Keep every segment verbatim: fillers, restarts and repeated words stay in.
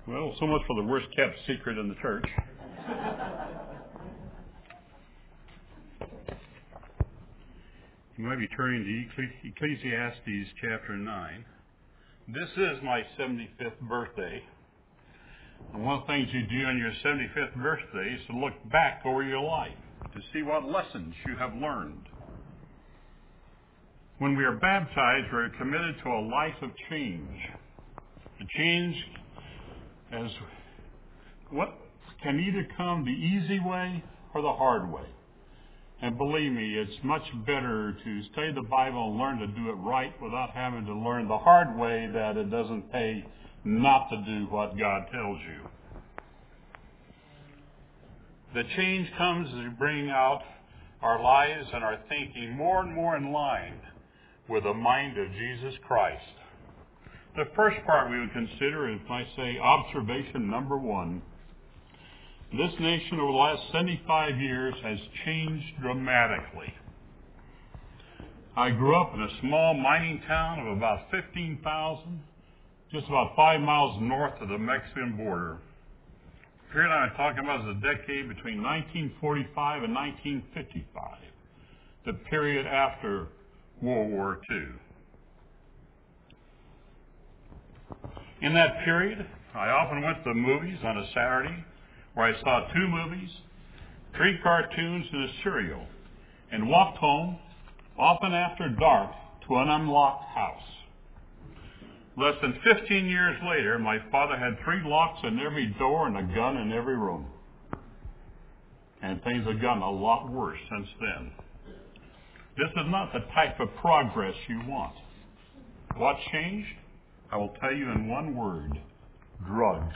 Well, so much for the worst kept secret in the church. You might be turning to Ecclesiastes chapter nine. This is my seventy-fifth birthday. And one of the things you do on your seventy-fifth birthday is to look back over your life to see what lessons you have learned. When we are baptized, we are committed to a life of change. A change as what can either come the easy way or the hard way. And believe me, it's much better to study the Bible and learn to do it right without having to learn the hard way that it doesn't pay not to do what God tells you. The change comes as we bring out our lives and our thinking more and more in line with the mind of Jesus Christ. The first part we would consider is, I say, observation number one. This nation over the last seventy-five years has changed dramatically. I grew up in a small mining town of about fifteen thousand, just about five miles north of the Mexican border. The period I'm talking about is the decade between nineteen forty-five and nineteen fifty-five, the period after World War Two. In that period, I often went to the movies on a Saturday, where I saw two movies, three cartoons, and a cereal, and walked home, often after dark, to an unlocked house. Less than fifteen years later, my father had three locks in every door and a gun in every room. And things have gotten a lot worse since then. This is not the type of progress you want. What changed? I will tell you in one word: drugs.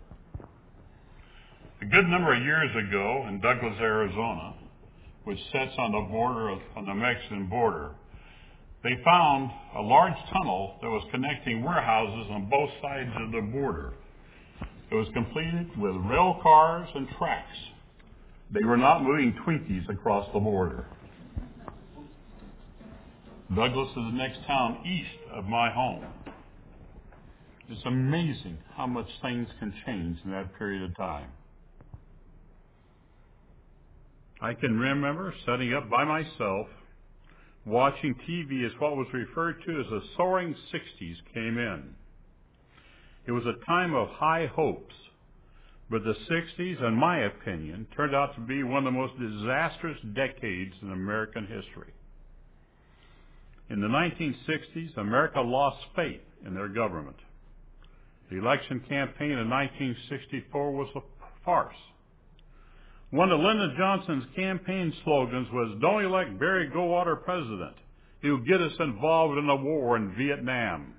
A good number of years ago in Douglas, Arizona, which sits on the border of on the Mexican border, they found a large tunnel that was connecting warehouses on both sides of the border. It was completed with rail cars and tracks. They were not moving Twinkies across the border. Douglas is the next town east of my home. It's amazing how much things can change in that period of time. I can remember sitting up by myself, watching T V as what was referred to as the soaring sixties came in. It was a time of high hopes, but the sixties, in my opinion, turned out to be one of the most disastrous decades in American history. In the nineteen sixties, America lost faith in their government. The election campaign in nineteen sixty-four was a farce. One of Lyndon Johnson's campaign slogans was, "Don't elect Barry Goldwater president. He'll get us involved in a war in Vietnam."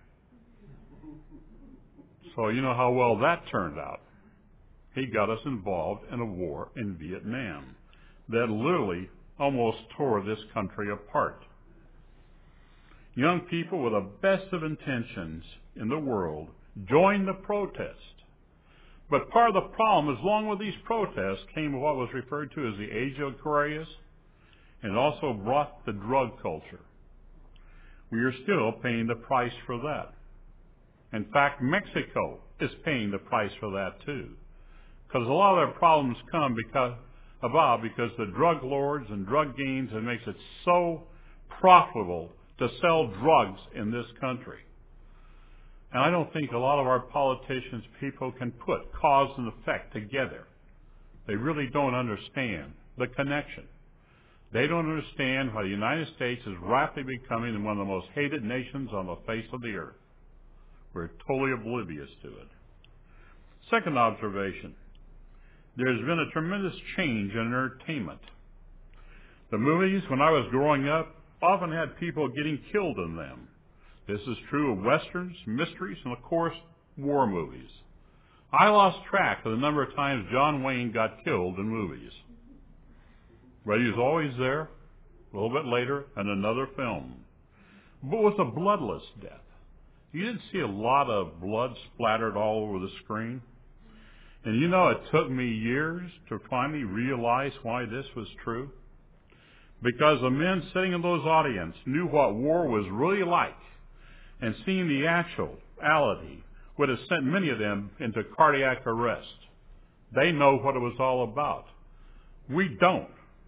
So you know how well that turned out. He got us involved in a war in Vietnam that literally almost tore this country apart. Young people with the best of intentions in the world joined the protest. But part of the problem is, along with these protests, came what was referred to as the Age of Aquarius, and it also brought the drug culture. We are still paying the price for that. In fact, Mexico is paying the price for that too, because a lot of their problems come because, about because the drug lords and drug gangs, it makes it so profitable to sell drugs in this country. And I don't think a lot of our politicians, people, can put cause and effect together. They really don't understand the connection. They don't understand why the United States is rapidly becoming one of the most hated nations on the face of the earth. We're totally oblivious to it. Second observation, there's been a tremendous change in entertainment. The movies, when I was growing up, often had people getting killed in them. This is true of westerns, mysteries, and of course, war movies. I lost track of the number of times John Wayne got killed in movies. But he was always there, a little bit later, in another film. But it was a bloodless death. You didn't see a lot of blood splattered all over the screen. And you know, it took me years to finally realize why this was true. Because the men sitting in those audiences knew what war was really like, and seeing the actuality would have sent many of them into cardiac arrest. They know what it was all about. We don't.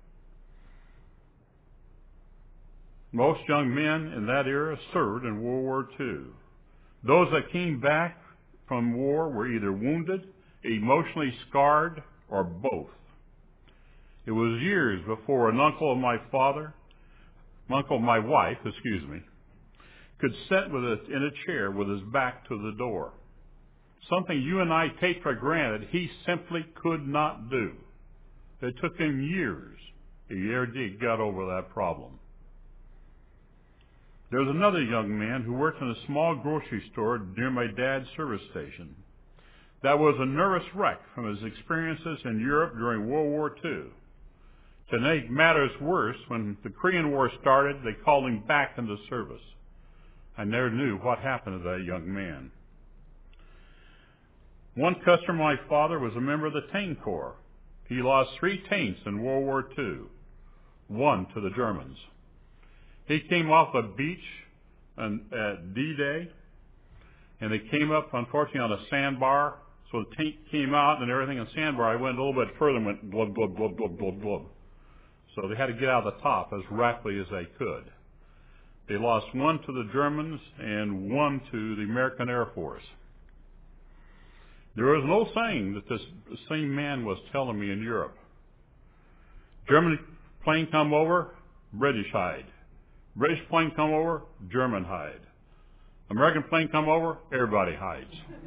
Most young men in that era served in World War Two. Those that came back from war were either wounded, emotionally scarred, or both. It was years before an uncle of my father, uncle of my wife, excuse me, could sit with us in a chair with his back to the door. Something you and I take for granted, he simply could not do. It took him years. He ever did got over that problem. There was another young man who worked in a small grocery store near my dad's service station that was a nervous wreck from his experiences in Europe during World War Two. To make matters worse, when the Korean War started, they called him back into service. I never knew what happened to that young man. One customer of my father was a member of the Tank Corps. He lost three tanks in World War Two, one to the Germans. He came off a beach on, at D-Day, and they came up, unfortunately, on a sandbar. So the tank came out and everything on sandbar. I went a little bit further and went glub, glub, glub, glub, glub, glub. So they had to get out of the top as rapidly as they could. They lost one to the Germans and one to the American Air Force. There was an old saying that this same man was telling me in Europe. German plane come over, British hide. British plane come over, German hide. American plane come over, everybody hides.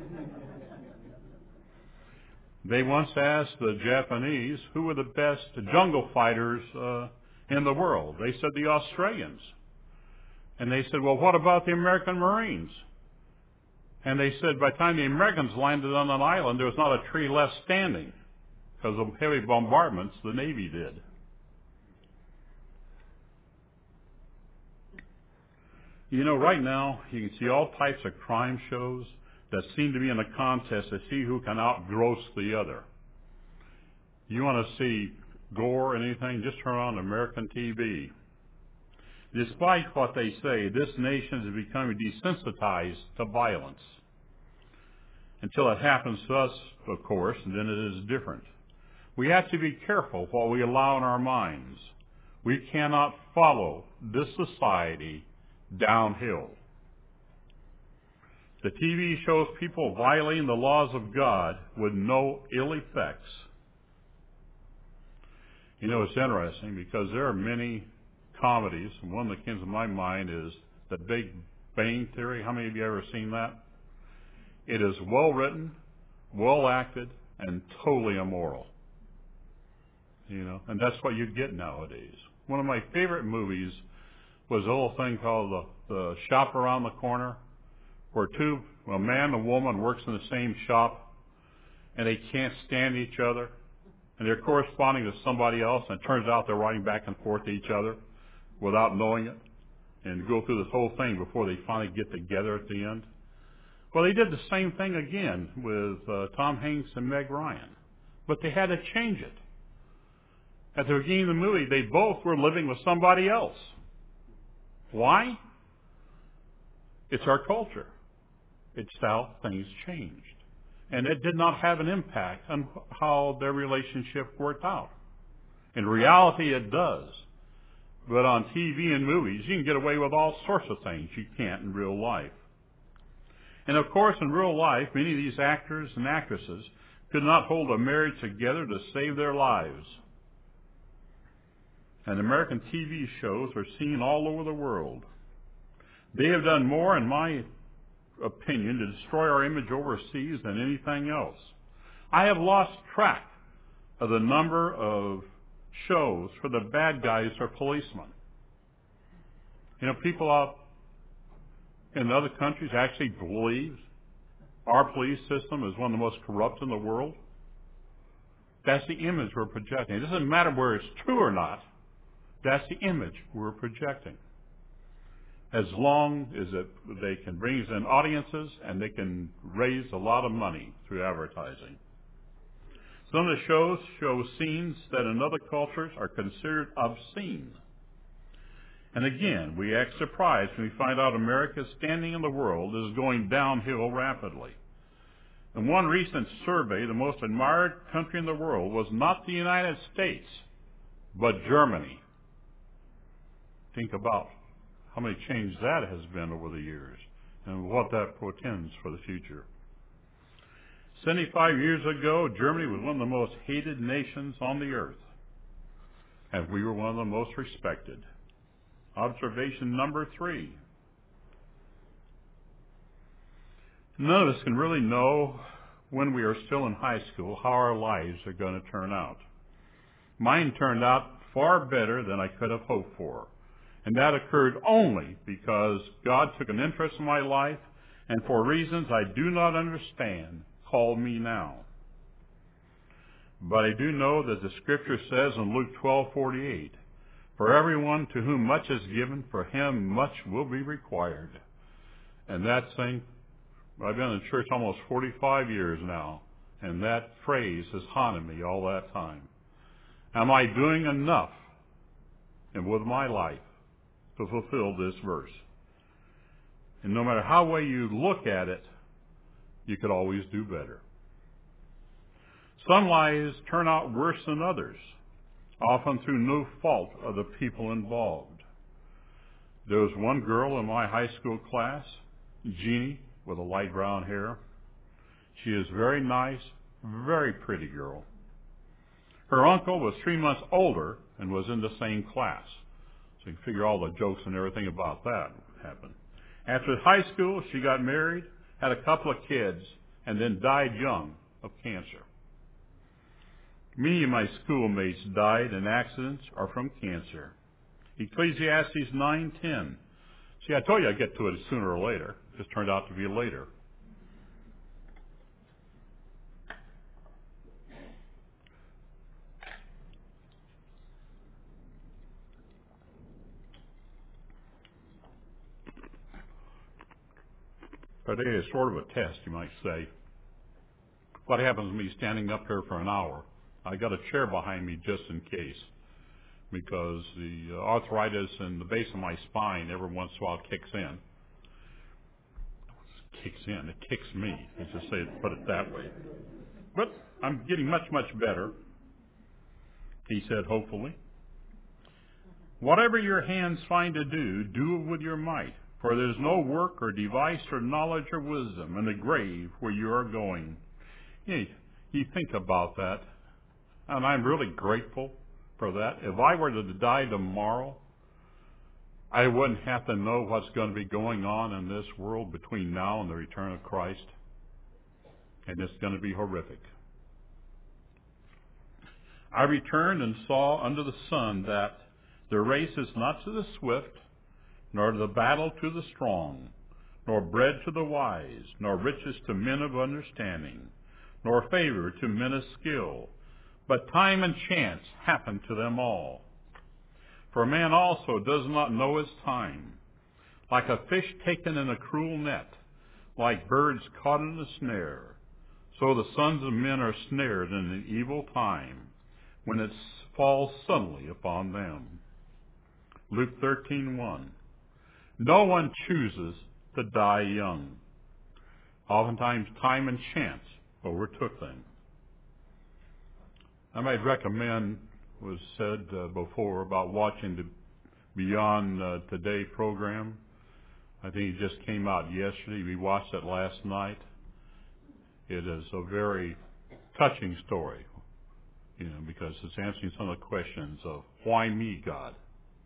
They once asked the Japanese who were the best jungle fighters uh, in the world. They said the Australians. And they said, well, what about the American Marines? And they said by the time the Americans landed on an island, there was not a tree left standing because of heavy bombardments the Navy did. You know, right now, you can see all types of crime shows that seem to be in a contest to see who can outgross the other. You want to see gore or anything, just turn on American T V. Despite what they say, this nation is becoming desensitized to violence. Until it happens to us, of course, and then it is different. We have to be careful what we allow in our minds. We cannot follow this society downhill. The T V shows people violating the laws of God with no ill effects. You know, it's interesting because there are many comedies, and one that comes to my mind is The Big Bang Theory. How many of you have ever seen that? It is well written, well acted, and totally immoral. You know, and that's what you get nowadays. One of my favorite movies was a little thing called the, the Shop Around the Corner, where two, a man and a woman works in the same shop, and they can't stand each other, and they're corresponding to somebody else, and it turns out they're writing back and forth to each other without knowing it, and go through this whole thing before they finally get together at the end. Well, they did the same thing again with uh, Tom Hanks and Meg Ryan, but they had to change it. At the beginning of the movie, they both were living with somebody else. Why? It's our culture. It's how things changed. And it did not have an impact on how their relationship worked out. In reality, it does. But on T V and movies, you can get away with all sorts of things you can't in real life. And of course, in real life, many of these actors and actresses could not hold a marriage together to save their lives. And American T V shows are seen all over the world. They have done more, in my opinion, to destroy our image overseas than anything else. I have lost track of the number of shows for the bad guys or policemen. You know, people out in other countries actually believe our police system is one of the most corrupt in the world. That's the image we're projecting. It doesn't matter whether it's true or not. That's the image we're projecting. As long as it, they can bring us in audiences and they can raise a lot of money through advertising. Some of the shows show scenes that in other cultures are considered obscene. And again, we act surprised when we find out America's standing in the world is going downhill rapidly. In one recent survey, the most admired country in the world was not the United States, but Germany. Think about how many changes that has been over the years and what that portends for the future. seventy-five years ago, Germany was one of the most hated nations on the earth, and we were one of the most respected. Observation number three. None of us can really know when we are still in high school how our lives are going to turn out. Mine turned out far better than I could have hoped for. And that occurred only because God took an interest in my life and for reasons I do not understand, called me now. But I do know that the scripture says in Luke twelve forty-eight, for everyone to whom much is given, for him much will be required. And that thing, I've been in church almost forty-five years now, and that phrase has haunted me all that time. Am I doing enough and with my life to fulfill this verse? And no matter how way you look at it, you could always do better. Some lives turn out worse than others, often through no fault of the people involved. There was one girl in my high school class, Jeannie, with a light brown hair. She is very nice, very pretty girl. Her uncle was three months older and was in the same class. So you can figure all the jokes and everything about that happened. After high school, she got married, had a couple of kids, and then died young of cancer. Many of my schoolmates died in accidents or from cancer. Ecclesiastes nine ten. See, I told you I'd get to it sooner or later. It just turned out to be later. Today is sort of a test, you might say. What happens to me standing up here for an hour? I got a chair behind me just in case, because the arthritis in the base of my spine every once in a while kicks in. It kicks in. It kicks me. Let's just say, put it that way. But I'm getting much, much better, he said, hopefully. Whatever your hands find to do, do it with your might. For there is no work or device or knowledge or wisdom in the grave where you are going. You, you think about that, and I'm really grateful for that. If I were to die tomorrow, I wouldn't have to know what's going to be going on in this world between now and the return of Christ. And it's going to be horrific. I returned and saw under the sun that the race is not to the swift, nor the battle to the strong, nor bread to the wise, nor riches to men of understanding, nor favor to men of skill, but time and chance happen to them all. For man also does not know his time. Like a fish taken in a cruel net, like birds caught in a snare, so the sons of men are snared in an evil time, when it falls suddenly upon them. Luke thirteen one. No one chooses to die young. Oftentimes time and chance overtook them. I might recommend, was said uh, before, about watching the Beyond uh, Today program. I think it just came out yesterday. We watched it last night. It is a very touching story, you know, because it's answering some of the questions of, why me, God?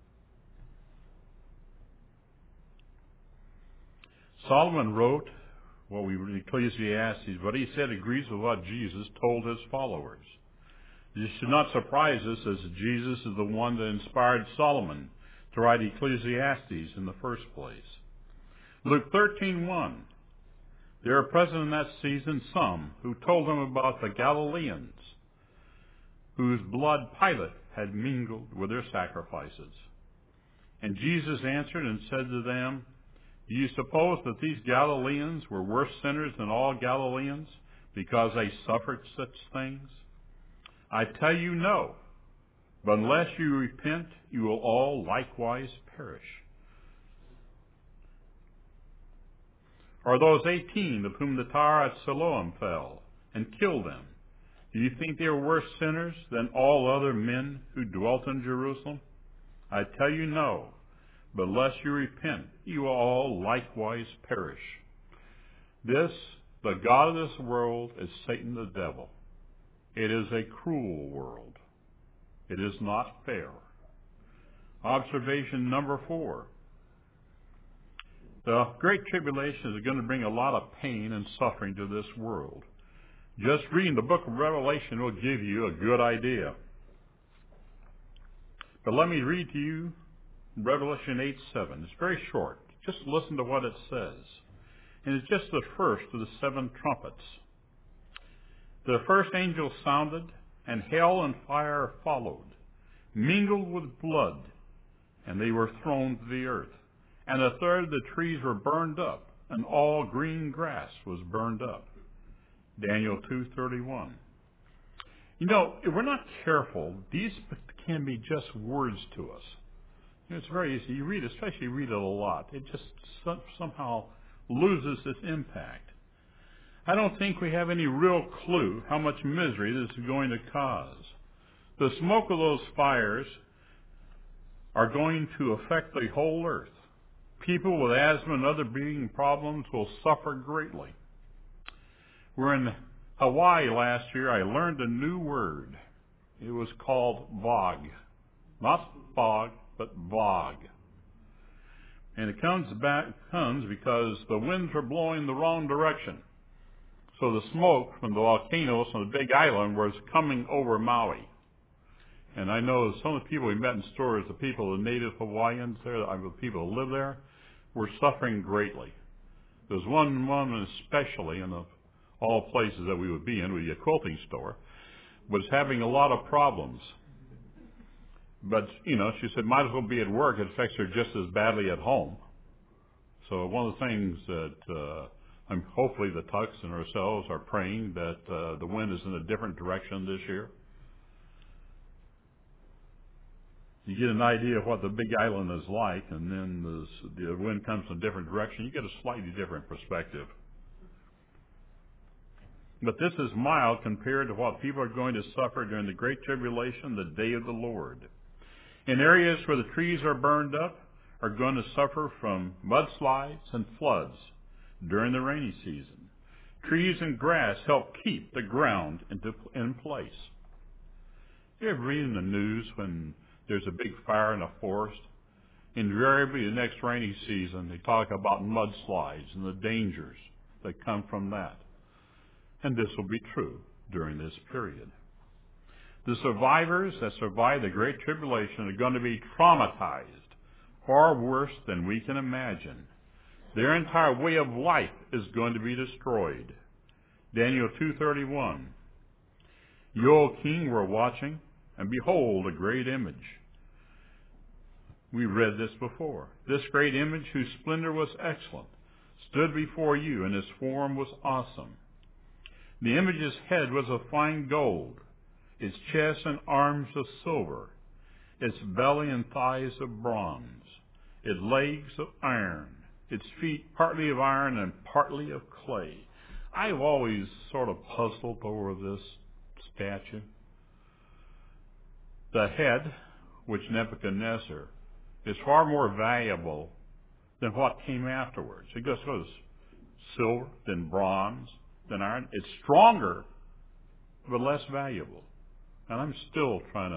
Solomon wrote what we read in Ecclesiastes, but he said agrees with what Jesus told his followers. This should not surprise us, as Jesus is the one that inspired Solomon to write Ecclesiastes in the first place. Luke thirteen one. There are present in that season some who told him about the Galileans, whose blood Pilate had mingled with their sacrifices. And Jesus answered and said to them, do you suppose that these Galileans were worse sinners than all Galileans because they suffered such things? I tell you no, but unless you repent, you will all likewise perish. Or those eighteen of whom the tower at Siloam fell and killed them? Do you think they were worse sinners than all other men who dwelt in Jerusalem? I tell you no, but unless you repent, you will all likewise perish. This, the God of this world, is Satan the devil. It is a cruel world. It is not fair. Observation number four. The Great Tribulation is going to bring a lot of pain and suffering to this world. Just reading the book of Revelation will give you a good idea. But let me read to you Revelation eight seven. It's very short. Just listen to what it says. And it's just the first of the seven trumpets. The first angel sounded, and hell and fire followed, mingled with blood, and they were thrown to the earth. And a third of the trees were burned up, and all green grass was burned up. Daniel two thirty-one. You know, if we're not careful, these can be just words to us. You know, it's very easy. You read, especially you read it a lot. It just some, somehow loses its impact. I don't think we have any real clue how much misery this is going to cause. The smoke of those fires are going to affect the whole earth. People with asthma and other breathing problems will suffer greatly. We're in Hawaii last year. I learned a new word. It was called VOG. Not fog, but VOG. And it comes back comes because the winds were blowing the wrong direction. So the smoke from the volcanoes on the Big Island was coming over Maui. And I know some of the people we met in stores, the people, the native Hawaiians there, the people who live there, were suffering greatly. There's one woman especially in the, all places that we would be in, would be a quilting store, was having a lot of problems. But, you know, she said, might as well be at work. It affects her just as badly at home. So one of the things that uh, I'm, hopefully the Tucks and ourselves are praying that uh, the wind is in a different direction this year. You get an idea of what the Big Island is like, and then the, the wind comes in a different direction. You get a slightly different perspective. But this is mild compared to what people are going to suffer during the Great Tribulation, the day of the Lord. In areas where the trees are burned up, are going to suffer from mudslides and floods during the rainy season. Trees and grass help keep the ground into, in place. You ever read in the news when there's a big fire in a forest? Invariably, the next rainy season, they talk about mudslides and the dangers that come from that. And this will be true during this period. The survivors that survive the Great Tribulation are going to be traumatized, far worse than we can imagine. Their entire way of life is going to be destroyed. Daniel two thirty-one. You, O king, were watching, and behold, a great image. We read this before. This great image, whose splendor was excellent, stood before you, and its form was awesome. The image's head was of fine gold, its chest and arms of silver, its belly and thighs of bronze, its legs of iron, its feet partly of iron and partly of clay. I've always sort of puzzled over this statue. The head, which Nebuchadnezzar, is far more valuable than what came afterwards. It goes, goes silver, then bronze, then iron. It's stronger, but less valuable. And I'm still trying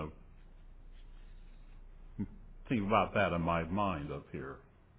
to think about that in my mind up here.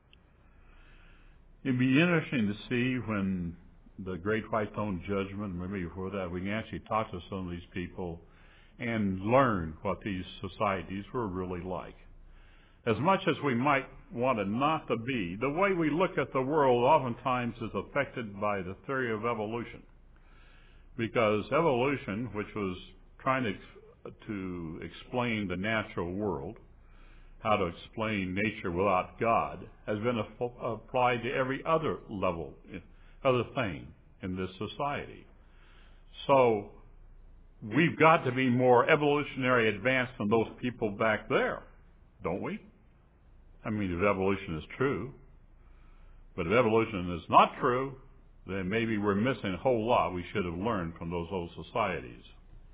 It'd be interesting to see when the Great White Throne Judgment, maybe before that, we can actually talk to some of these people and learn what these societies were really like. As much as we might want it not to be, the way we look at the world oftentimes is affected by the theory of evolution. Because evolution, which was trying to, to explain the natural world, how to explain nature without God, has been applied to every other level, other thing in this society. So we've got to be more evolutionary advanced than those people back there, don't we? I mean, if evolution is true. But if evolution is not true, then maybe we're missing a whole lot we should have learned from those old societies.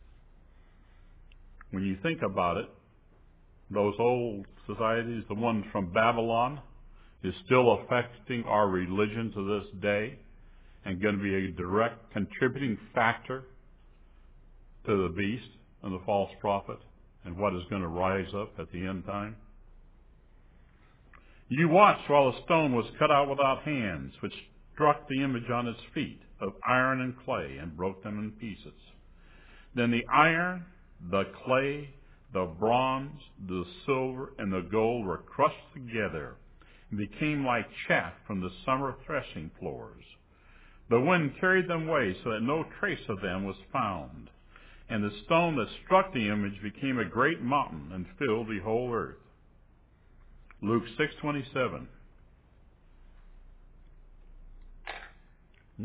When you think about it, those old societies, the ones from Babylon, is still affecting our religion to this day and going to be a direct contributing factor to the beast and the false prophet and what is going to rise up at the end time. You watched while the stone was cut out without hands, which struck the image on its feet of iron and clay and broke them in pieces. Then the iron, the clay, the bronze, the silver, and the gold were crushed together and became like chaff from the summer threshing floors. The wind carried them away so that no trace of them was found. And the stone that struck the image became a great mountain and filled the whole earth. Luke six twenty-seven. Hmm?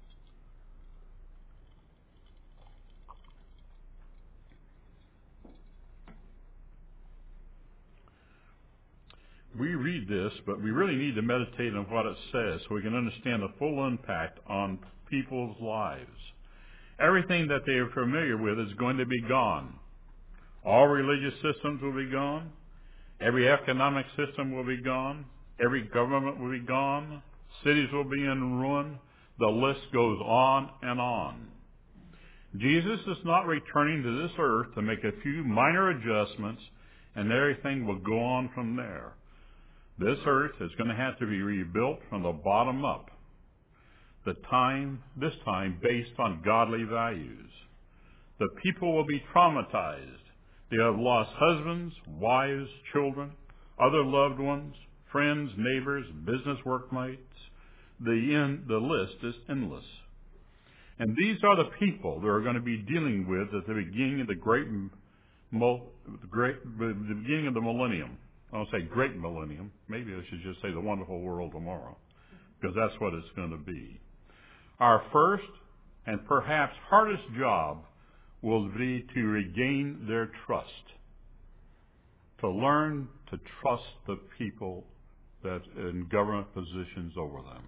We read this, but we really need to meditate on what it says so we can understand the full impact on people's lives. Everything that they are familiar with is going to be gone. All religious systems will be gone. Every economic system will be gone. Every government will be gone. Cities will be in ruin. The list goes on and on. Jesus is not returning to this earth to make a few minor adjustments and everything will go on from there. This earth is going to have to be rebuilt from the bottom up. The time, this time based on godly values. The people will be traumatized. They have lost husbands, wives, children, other loved ones, friends, neighbors, business workmates. The, end, the list is endless. And these are the people that are going to be dealing with at the beginning of the great, great the beginning of the millennium. I don't say great millennium. Maybe I should just say the wonderful world tomorrow, because that's what it's going to be. Our first and perhaps hardest job will be to regain their trust, to learn to trust the people that in government positions over them.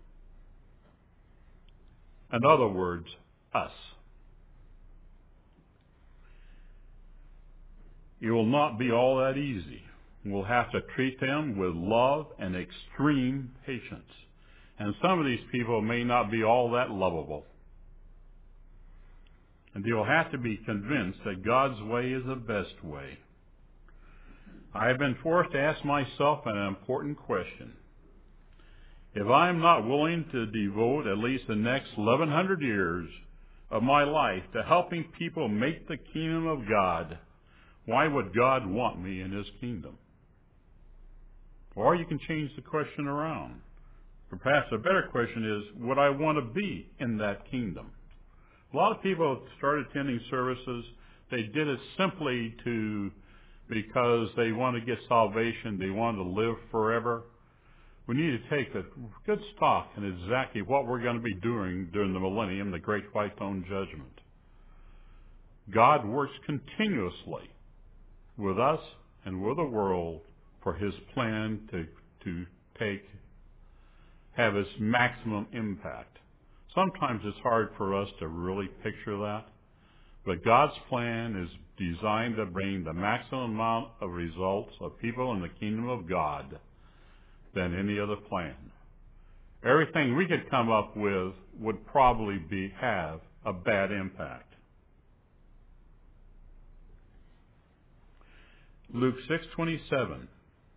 In other words, us. It will not be all that easy. We'll have to treat them with love and extreme patience. And some of these people may not be all that lovable. And you'll have to be convinced that God's way is the best way. I have been forced to ask myself an important question. If I'm not willing to devote at least the next eleven hundred years of my life to helping people make the kingdom of God, why would God want me in His kingdom? Or you can change the question around. Or perhaps a better question is, would I want to be in that kingdom? A lot of people start attending services. They did it simply to because they want to get salvation. They want to live forever. We need to take a good stock in exactly what we're going to be doing during the millennium, the great white throne judgment. God works continuously with us and with the world for His plan to, to take, have its maximum impact. Sometimes it's hard for us to really picture that, but God's plan is designed to bring the maximum amount of results of people in the kingdom of God than any other plan. Everything we could come up with would probably be, have a bad impact. Luke six twenty-seven.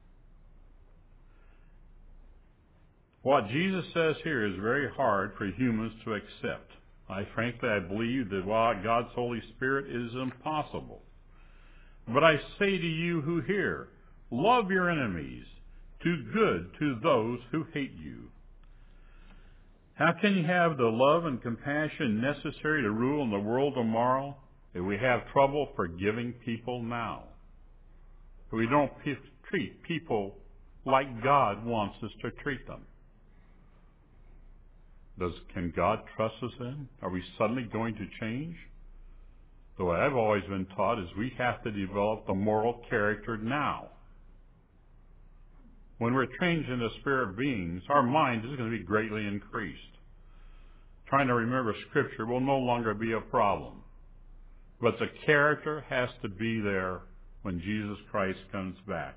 What Jesus says here is very hard for humans to accept. I frankly, I believe that while God's Holy Spirit is impossible. But I say to you who hear, love your enemies, do good to those who hate you. How can you have the love and compassion necessary to rule in the world tomorrow if we have trouble forgiving people now? If we don't p- treat people like God wants us to treat them? Does, can God trust us then? Are we suddenly going to change? The way I've always been taught is we have to develop the moral character now. When we're changed into spirit beings, our mind is going to be greatly increased. trying to remember Scripture will no longer be a problem. But the character has to be there when Jesus Christ comes back.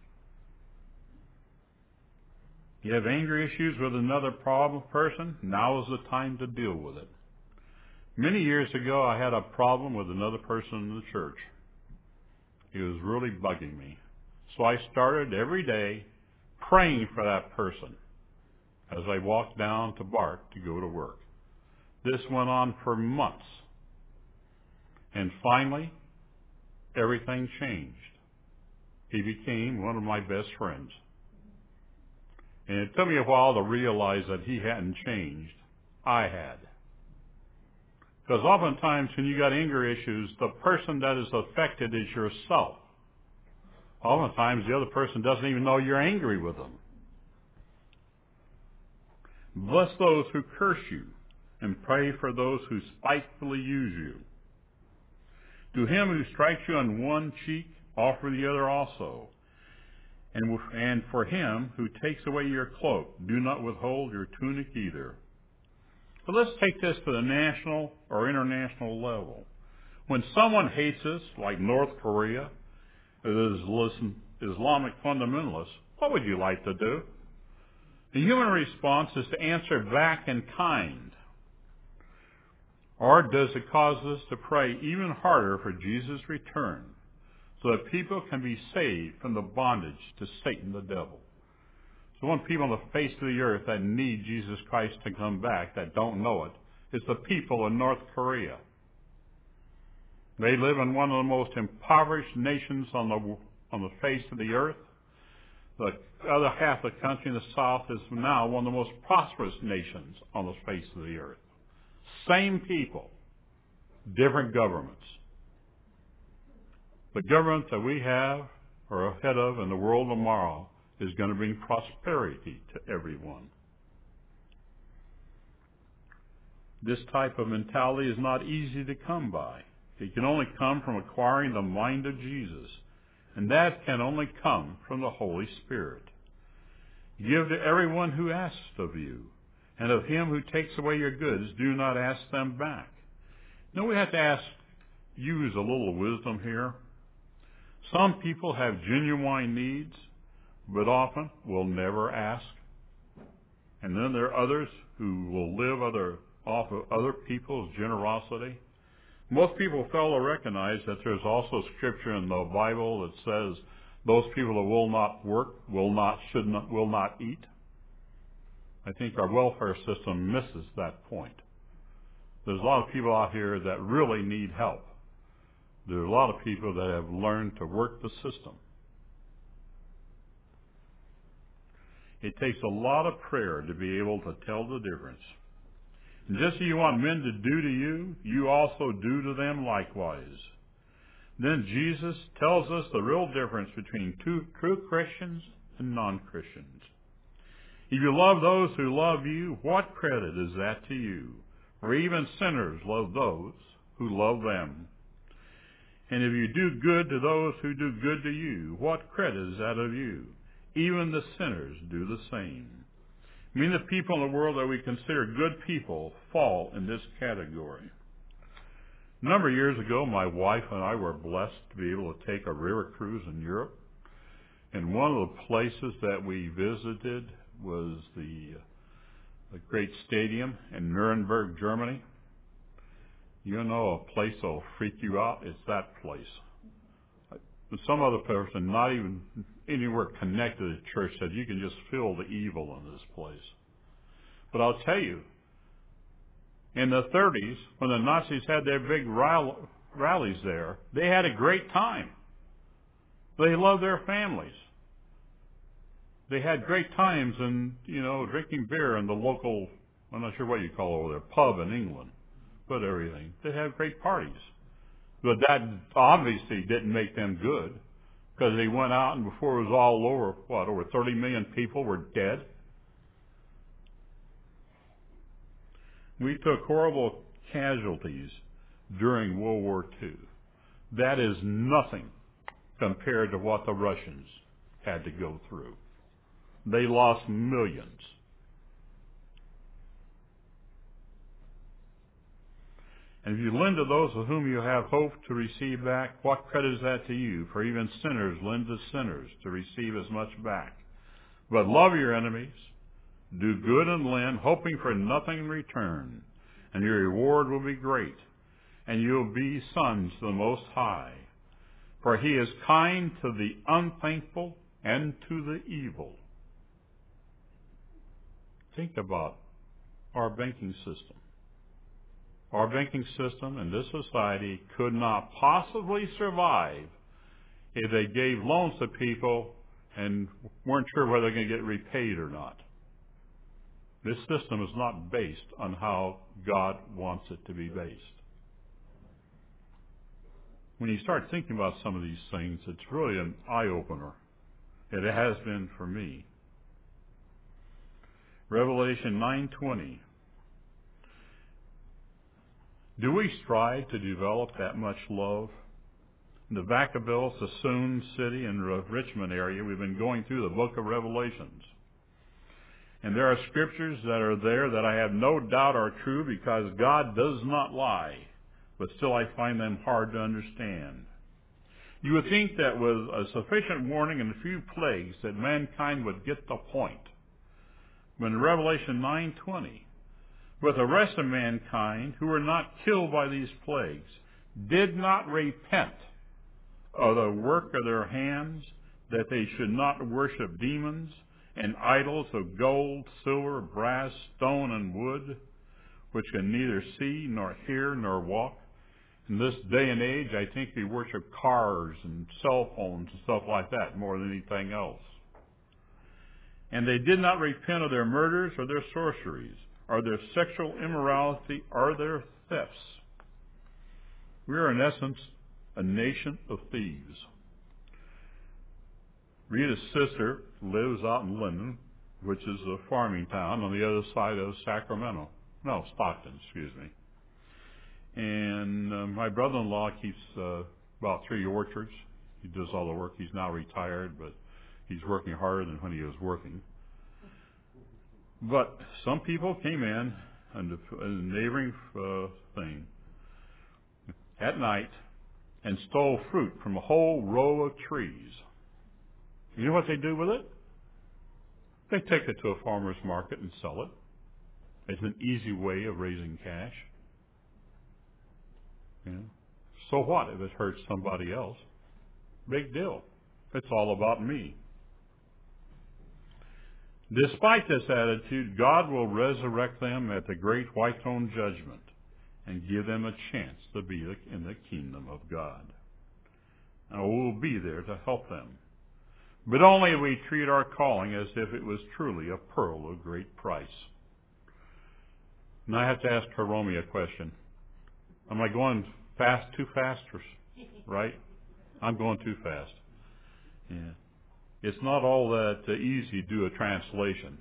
You have anger issues with another problem person? Now is the time to deal with it. Many years ago, I had a problem with another person in the church. He was really bugging me. So I started every day praying for that person as I walked down to BART to go to work. This went on for months. And finally, everything changed. He became one of my best friends. And it took me a while to realize that he hadn't changed. I had. Because oftentimes when you got anger issues, the person that is affected is yourself. Oftentimes the other person doesn't even know you're angry with them. Bless those who curse you, and pray for those who spitefully use you. To him who strikes you on one cheek, offer the other also. And, and for him who takes away your cloak, do not withhold your tunic either. So let's take this to the national or international level. When someone hates us, like North Korea, or Islamic fundamentalists, what would you like to do? The human response is to answer back in kind. Or does it cause us to pray even harder for Jesus' return so that people can be saved from the bondage to Satan the devil? So one people on the face of the earth that need Jesus Christ to come back that don't know it is the people in North Korea. They live in one of the most impoverished nations on the on the face of the earth. The other half of the country in the south is now one of the most prosperous nations on the face of the earth. Same people, different governments. The government that we have or ahead of in the world tomorrow is going to bring prosperity to everyone. This type of mentality is not easy to come by. It can only come from acquiring the mind of Jesus, and that can only come from the Holy Spirit. Give to everyone who asks of you, and of him who takes away your goods, do not ask them back. Now we have to ask, use a little wisdom here. Some people have genuine needs, but often will never ask. And then there are others who will live other, off of other people's generosity. Most people fail to recognize that there's also scripture in the Bible that says those people that will not work, will not, should not, will not eat. I think our welfare system misses that point. There's a lot of people out here that really need help. There's a lot of people that have learned to work the system. It takes a lot of prayer to be able to tell the difference. And just as you want men to do to you, you also do to them likewise. Then Jesus tells us the real difference between two true Christians and non-Christians. If you love those who love you, what credit is that to you? For even sinners love those who love them. And if you do good to those who do good to you, what credit is that of you? Even the sinners do the same. I mean, the people in the world that we consider good people fall in this category. A number of years ago, my wife and I were blessed to be able to take a river cruise in Europe. And one of the places that we visited was the, the great stadium in Nuremberg, Germany. You know, a place that will freak you out, it's that place. Some other person, not even anywhere connected to the church, said you can just feel the evil in this place. But I'll tell you, in the thirties, when the Nazis had their big rallies there, they had a great time. They loved their families. They had great times and, you know, drinking beer in the local, I'm not sure what you call it over there, pub in England, but everything. They had great parties. But that obviously didn't make them good, because they went out and before it was all over, what, over thirty million people were dead. We took horrible casualties during World War Two. That is nothing compared to what the Russians had to go through. They lost millions. And if you lend to those of whom you have hope to receive back, what credit is that to you? For even sinners lend to sinners to receive as much back. But love your enemies, do good and lend, hoping for nothing in return, and your reward will be great, and you will be sons to the Most High. For he is kind to the unthankful and to the evil. Think about our banking system. Our banking system in this society could not possibly survive if they gave loans to people and weren't sure whether they're going to get repaid or not. This system is not based on how God wants it to be based. When you start thinking about some of these things, it's really an eye-opener. It has been for me. Revelation nine twenty. Do we strive to develop that much love? In the Vacaville, Sassoon City, and Richmond area, we've been going through the book of Revelations. And there are scriptures that are there that I have no doubt are true because God does not lie. But still I find them hard to understand. You would think that with a sufficient warning and a few plagues that mankind would get the point. But in Revelation nine twenty, but the rest of mankind who were not killed by these plagues did not repent of the work of their hands, that they should not worship demons and idols of gold, silver, brass, stone, and wood, which can neither see nor hear nor walk. In this day and age, I think we worship cars and cell phones and stuff like that more than anything else. And they did not repent of their murders or their sorceries, or their sexual immorality, or their thefts. We are, in essence, a nation of thieves. Rita's sister lives out in Linden, which is a farming town on the other side of Sacramento. No, Stockton, excuse me. And uh, my brother-in-law keeps uh, about three orchards. He does all the work. He's now retired, but he's working harder than when he was working. But some people came in on the neighboring uh, thing at night and stole fruit from a whole row of trees. You know what they do with it? They take it to a farmer's market and sell it. It's an easy way of raising cash. You know? So what if it hurts somebody else? Big deal. It's all about me. Despite this attitude, God will resurrect them at the great white throne judgment and give them a chance to be in the kingdom of God. And we'll be there to help them. But only if we treat our calling as if it was truly a pearl of great price. And I have to ask Hiromi a question. Am I going fast, too fast, or, right? I'm going too fast. Yeah. It's not all that uh, easy to do a translation.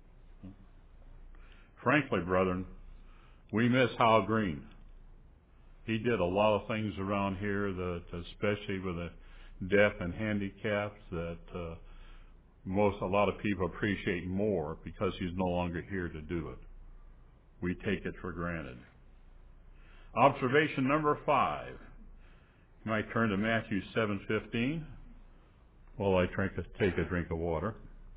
Frankly, brethren, we miss Hal Green. He did a lot of things around here that, especially with the deaf and handicapped, that uh, most, a lot of people appreciate more because he's no longer here to do it. We take it for granted. Observation number five. You might turn to Matthew seven fifteen. While I drink a, take a drink of water.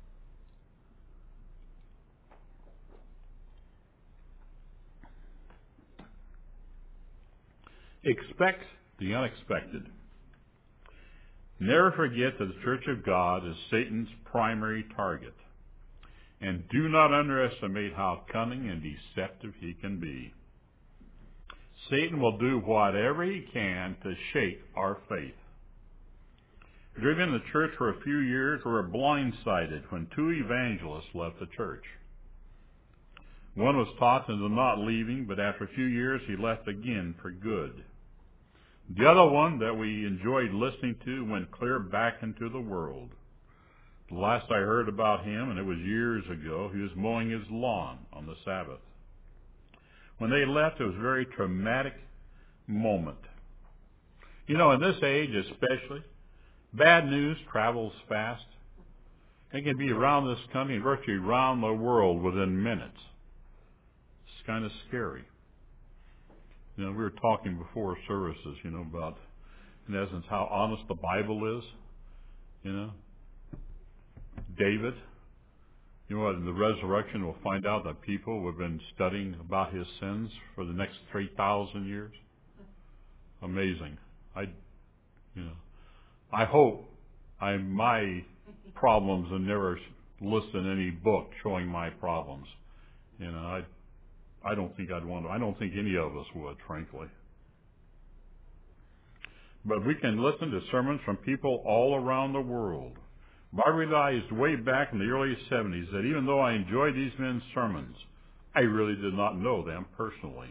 Expect the unexpected. Never forget that the Church of God is Satan's primary target. And do not underestimate how cunning and deceptive he can be. Satan will do whatever he can to shake our faith. We were in the church for a few years. We were blindsided when two evangelists left the church. One was taught into not leaving, but after a few years he left again for good. The other one that we enjoyed listening to went clear back into the world. The last I heard about him, and it was years ago, he was mowing his lawn on the Sabbath. When they left, it was a very traumatic moment. You know, in this age especially, bad news travels fast. It can be around this country, virtually around the world within minutes. It's kind of scary. You know, we were talking before services, you know, about, in essence, how honest the Bible is. You know, David, you know, in the resurrection, we'll find out that people have been studying about his sins for the next three thousand years. Amazing. I, you know, I hope I my problems are never listed in any book showing my problems. You know, I I don't think I'd want to. I don't think any of us would, frankly. But we can listen to sermons from people all around the world. But I realized way back in the early seventies that even though I enjoyed these men's sermons, I really did not know them personally.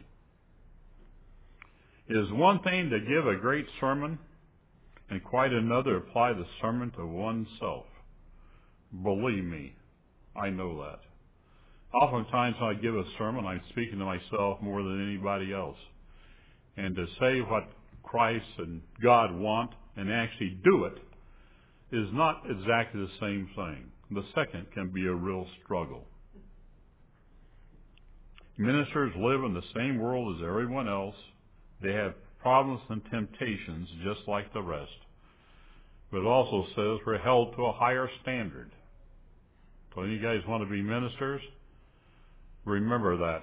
It is one thing to give a great sermon and quite another to apply the sermon to oneself. Believe me, I know that. Oftentimes when I give a sermon, I'm speaking to myself more than anybody else. And to say what Christ and God want and actually do it is not exactly the same thing. The second can be a real struggle. Ministers live in the same world as everyone else. They have problems and temptations just like the rest. But it also says we're held to a higher standard. So you guys want to be ministers? Remember that.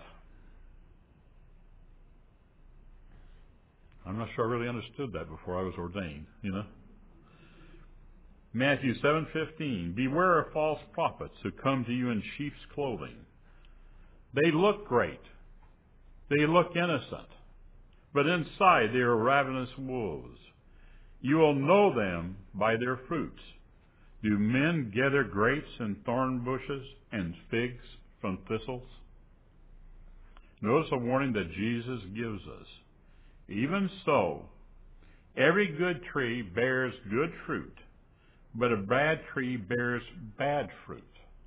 I'm not sure I really understood that before I was ordained, you know. Matthew seven fifteen, beware of false prophets who come to you in sheep's clothing. They look great. They look innocent. But inside they are ravenous wolves. You will know them by their fruits. Do men gather grapes in thorn bushes and figs from thistles? Notice a warning that Jesus gives us. Even so, every good tree bears good fruit, but a bad tree bears bad fruit.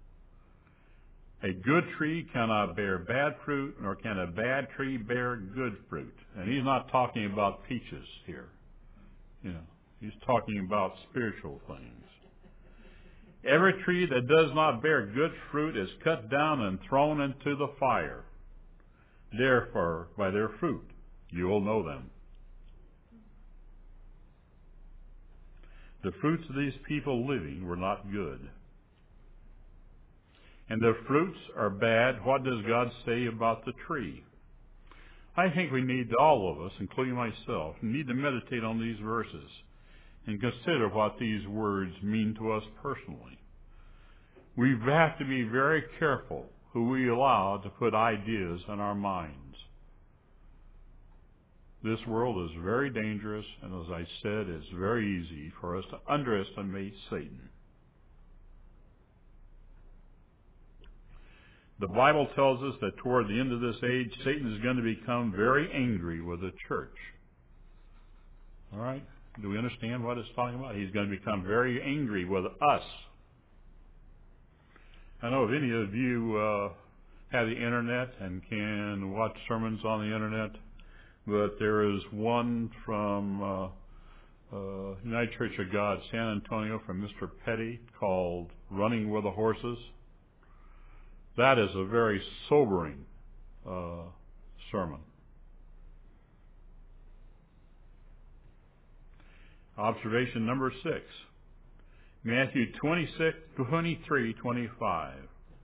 A good tree cannot bear bad fruit, nor can a bad tree bear good fruit. And he's not talking about peaches here. You know, he's talking about spiritual things. Every tree that does not bear good fruit is cut down and thrown into the fire. Therefore, by their fruit, you will know them. The fruits of these people living were not good. And their fruits are bad. What does God say about the tree? I think we need, all of us, including myself, need to meditate on these verses and consider what these words mean to us personally. We have to be very careful who we allow to put ideas in our minds. This world is very dangerous, and as I said, it's very easy for us to underestimate Satan. The Bible tells us that toward the end of this age, Satan is going to become very angry with the church. All right? Do we understand what it's talking about? He's going to become very angry with us. I know if any of you uh, have the internet and can watch sermons on the internet, but there is one from uh, uh, United Church of God, San Antonio, from Mister Petty, called Running with the Horses. That is a very sobering uh, sermon. Observation number six. Matthew twenty-six, twenty-three, twenty-five.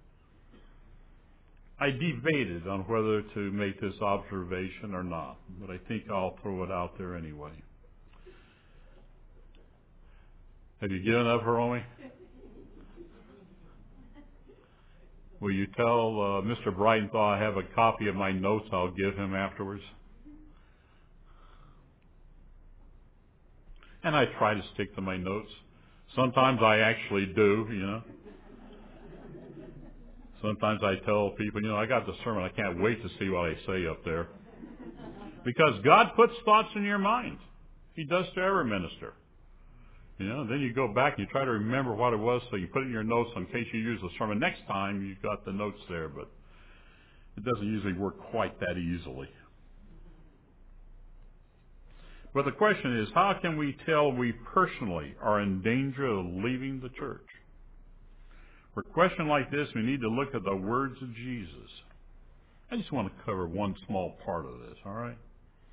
I debated on whether to make this observation or not, but I think I'll throw it out there anyway. Have you given up, Hiromi? Will you tell uh, Mister Brightenthal I have a copy of my notes I'll give him afterwards? And I try to stick to my notes. Sometimes I actually do, you know. Sometimes I tell people, you know, I got the sermon. I can't wait to see what I say up there. Because God puts thoughts in your mind. He does to every minister. You know, then you go back and you try to remember what it was, so you put it in your notes in case you use the sermon. Next time, you've got the notes there, but it doesn't usually work quite that easily. But the question is, how can we tell we personally are in danger of leaving the church? For a question like this, we need to look at the words of Jesus. I just want to cover one small part of this, all right?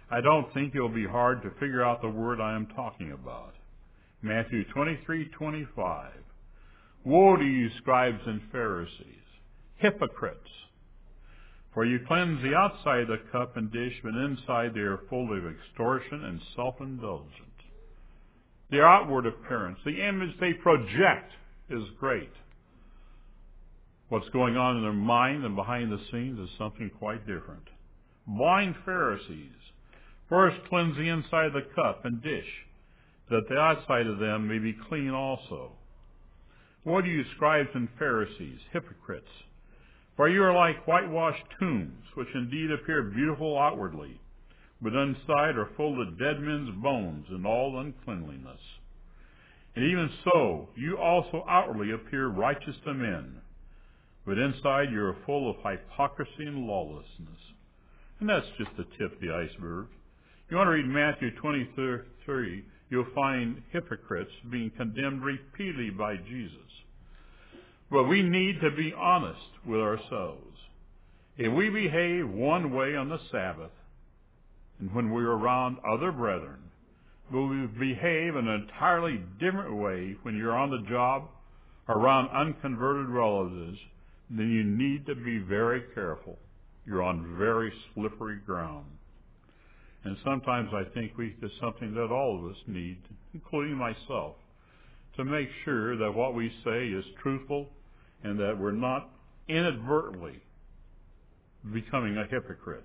I don't think it will be hard to figure out the word I am talking about. Matthew twenty-three twenty-five. Woe to you, scribes and Pharisees, hypocrites! For you cleanse the outside of the cup and dish, but inside they are full of extortion and self-indulgence. Their outward appearance, the image they project, is great. What's going on in their mind and behind the scenes is something quite different. Blind Pharisees, first cleanse the inside of the cup and dish, that the outside of them may be clean also. What are you, scribes and Pharisees, hypocrites? For you are like whitewashed tombs, which indeed appear beautiful outwardly, but inside are full of dead men's bones and all uncleanliness. And even so, you also outwardly appear righteous to men, but inside you are full of hypocrisy and lawlessness. And that's just the tip of the iceberg. You want to read Matthew twenty-three, you'll find hypocrites being condemned repeatedly by Jesus. But we need to be honest with ourselves. If we behave one way on the Sabbath, and when we're around other brethren, but we behave in an entirely different way when you're on the job or around unconverted relatives, then you need to be very careful. You're on very slippery ground. And sometimes I think we, it's something that all of us need, including myself, to make sure that what we say is truthful and that we're not inadvertently becoming a hypocrite.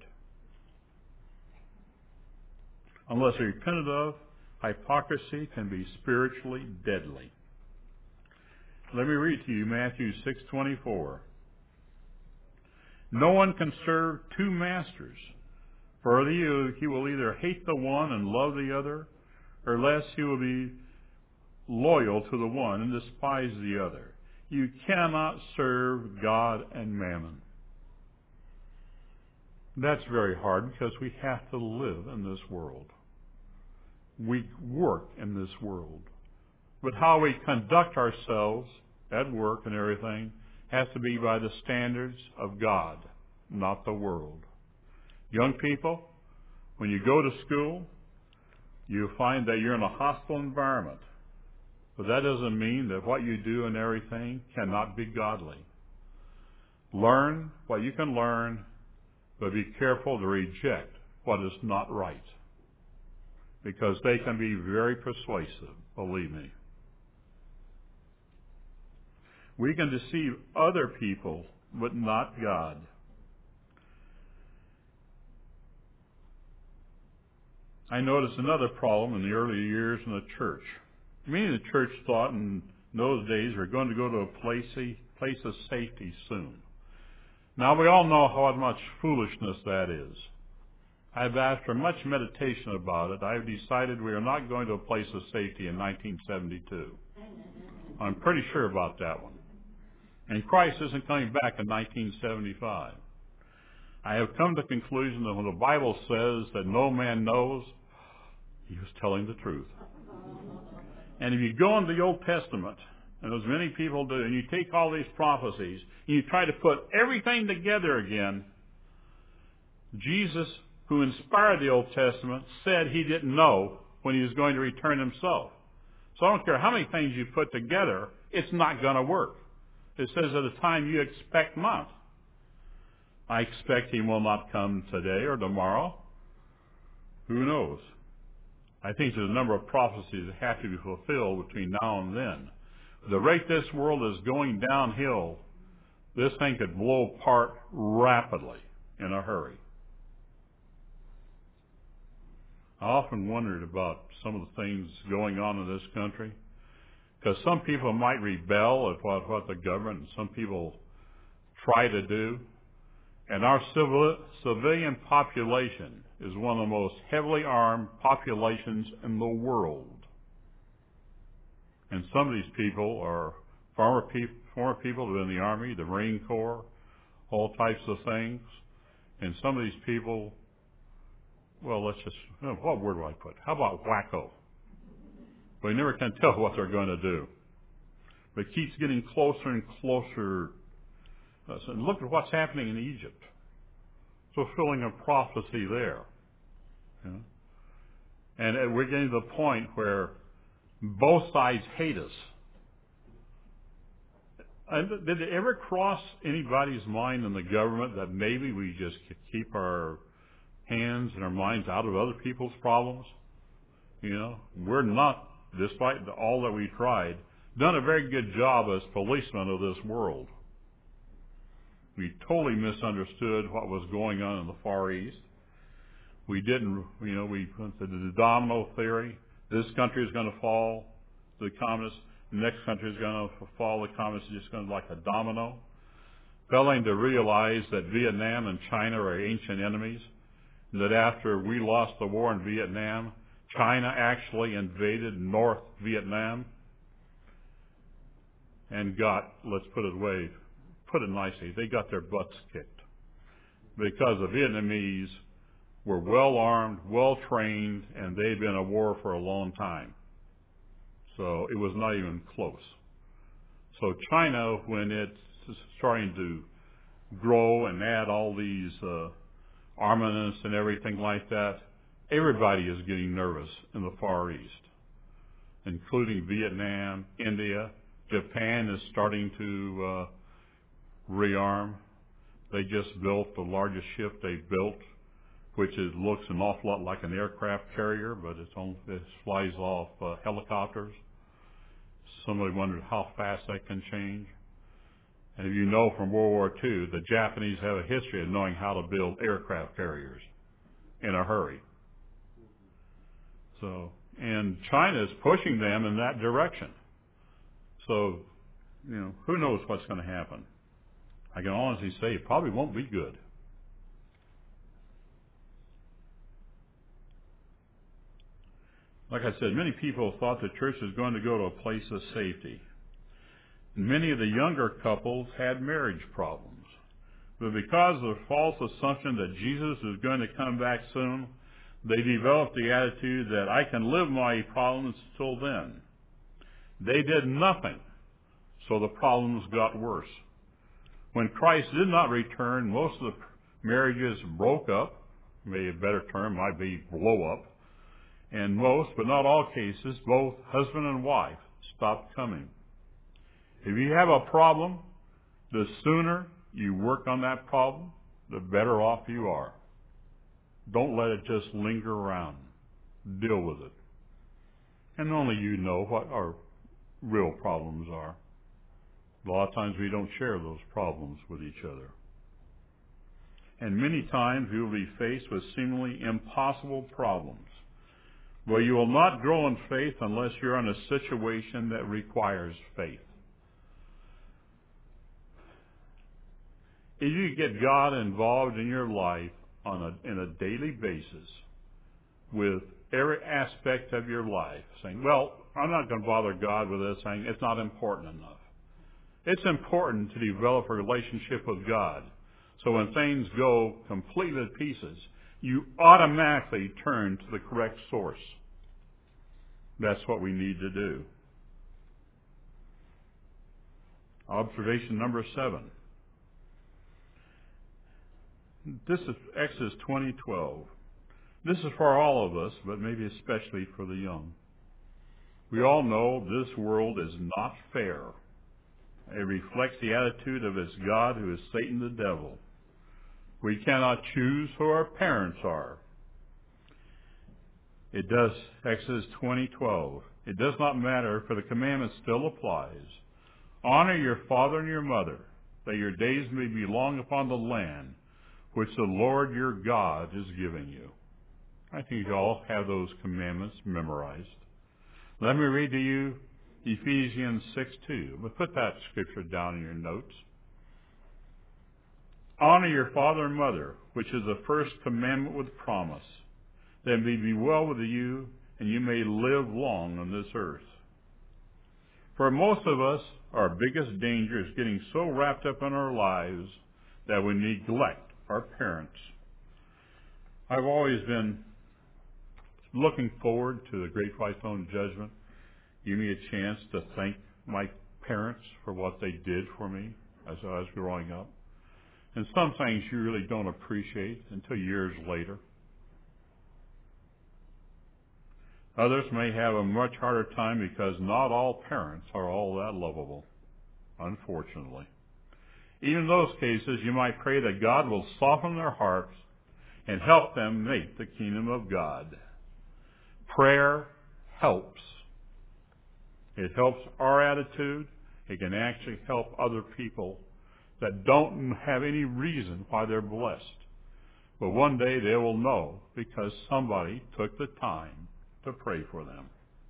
Unless repented of, hypocrisy can be spiritually deadly. Let me read to you Matthew six twenty-four. No one can serve two masters, for he will either hate the one and love the other, or else he will be loyal to the one and despise the other. You cannot serve God and mammon. That's very hard because we have to live in this world. We work in this world. But how we conduct ourselves at work and everything has to be by the standards of God, not the world. Young people, when you go to school, you find that you're in a hostile environment. But that doesn't mean that what you do and everything cannot be godly. Learn what you can learn, but be careful to reject what is not right, because they can be very persuasive, believe me. We can deceive other people, but not God. I noticed another problem in the early years in the church. Many of the church thought in those days we're going to go to a place, place of safety soon. Now we all know how much foolishness that is. I've after much meditation about it, I've decided we are not going to a place of safety in nineteen seventy-two. I'm pretty sure about that one. And Christ isn't coming back in nineteen seventy-five. I have come to the conclusion that when the Bible says that no man knows, he was telling the truth. And if you go into the Old Testament, and as many people do, and you take all these prophecies, and you try to put everything together again, Jesus, who inspired the Old Testament, said he didn't know when he was going to return himself. So I don't care how many things you put together, it's not going to work. It says at the time you expect not. I expect he will not come today or tomorrow. Who knows? I think there's a number of prophecies that have to be fulfilled between now and then. The rate this world is going downhill, this thing could blow apart rapidly in a hurry. I often wondered about some of the things going on in this country, because some people might rebel at what, what the government and some people try to do. And our civil, civilian population is one of the most heavily armed populations in the world. And some of these people are former, pe- former people who are in the Army, the Marine Corps, all types of things. And some of these people, well, let's just, what word do I put? How about wacko? We never can tell what they're going to do. But it keeps getting closer and closer. Uh, look at what's happening in Egypt. Fulfilling a prophecy there. You know? And we're getting to the point where both sides hate us. And did it ever cross anybody's mind in the government that maybe we just keep our hands and our minds out of other people's problems? You know, we're not, despite all that we tried, done a very good job as policemen of this world. We totally misunderstood what was going on in the Far East. We didn't, you know, we went to the domino theory. This country is going to fall to the communists. The next country is going to fall. The communists are just going to like a domino. Failing to realize that Vietnam and China are ancient enemies. And that after we lost the war in Vietnam, China actually invaded North Vietnam and got, let's put it away, put it nicely, they got their butts kicked because the Vietnamese were well armed, well trained, and they'd been at war for a long time. So it was not even close. So China, when it's starting to grow and add all these uh, armaments and everything like that, everybody is getting nervous in the Far East, including Vietnam, India. Japan is starting to uh, rearm. They just built the largest ship they built, which is, looks an awful lot like an aircraft carrier, but it's on, it flies off uh, helicopters. Somebody wondered how fast that can change. And if you know from World War Two, the Japanese have a history of knowing how to build aircraft carriers in a hurry. So, and China is pushing them in that direction. So, you know, who knows what's going to happen? I can honestly say it probably won't be good. Like I said, many people thought the church was going to go to a place of safety. And many of the younger couples had marriage problems. But because of the false assumption that Jesus is going to come back soon, they developed the attitude that I can live my problems till then. They did nothing, so the problems got worse. When Christ did not return, most of the marriages broke up. Maybe a better term might be blow up. In most, but not all cases, both husband and wife stopped coming. If you have a problem, the sooner you work on that problem, the better off you are. Don't let it just linger around. Deal with it. And only you know what our real problems are. A lot of times we don't share those problems with each other. And many times you will be faced with seemingly impossible problems. Well, you will not grow in faith unless you're in a situation that requires faith. If you get God involved in your life on a, in a daily basis with every aspect of your life, saying, well, I'm not going to bother God with this, saying it's not important enough. It's important to develop a relationship with God. So when things go completely to pieces, you automatically turn to the correct source. That's what we need to do. Observation number seven. This is Exodus twenty twelve. This is for all of us, but maybe especially for the young. We all know this world is not fair. It reflects the attitude of its God, who is Satan the devil. We cannot choose who our parents are. It does, Exodus twenty twelve. It does not matter, for the commandment still applies. Honor your father and your mother, that your days may be long upon the land which the Lord your God is giving you. I think you all have those commandments memorized. Let me read to you Ephesians six two. But put that scripture down in your notes. Honor your father and mother, which is the first commandment with promise, that it may be well with you and you may live long on this earth. For most of us, our biggest danger is getting so wrapped up in our lives that we neglect our parents. I've always been looking forward to the great white throne judgment. Give me a chance to thank my parents for what they did for me as I was growing up. And some things you really don't appreciate until years later. Others may have a much harder time because not all parents are all that lovable, unfortunately. Even in those cases, you might pray that God will soften their hearts and help them make the kingdom of God. Prayer helps. It helps our attitude. It can actually help other people that don't have any reason why they're blessed. But one day they will know because somebody took the time to pray for them.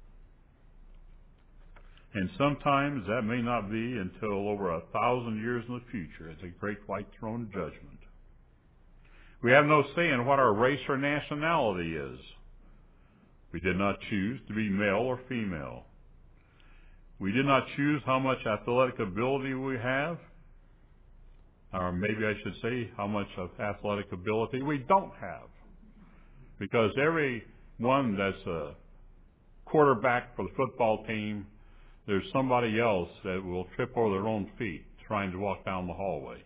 And sometimes that may not be until over a thousand years in the future at the great white throne judgment. We have no say in what our race or nationality is. We did not choose to be male or female. We did not choose how much athletic ability we have, or maybe I should say how much of athletic ability we don't have. Because every one that's a quarterback for the football team, there's somebody else that will trip over their own feet trying to walk down the hallway.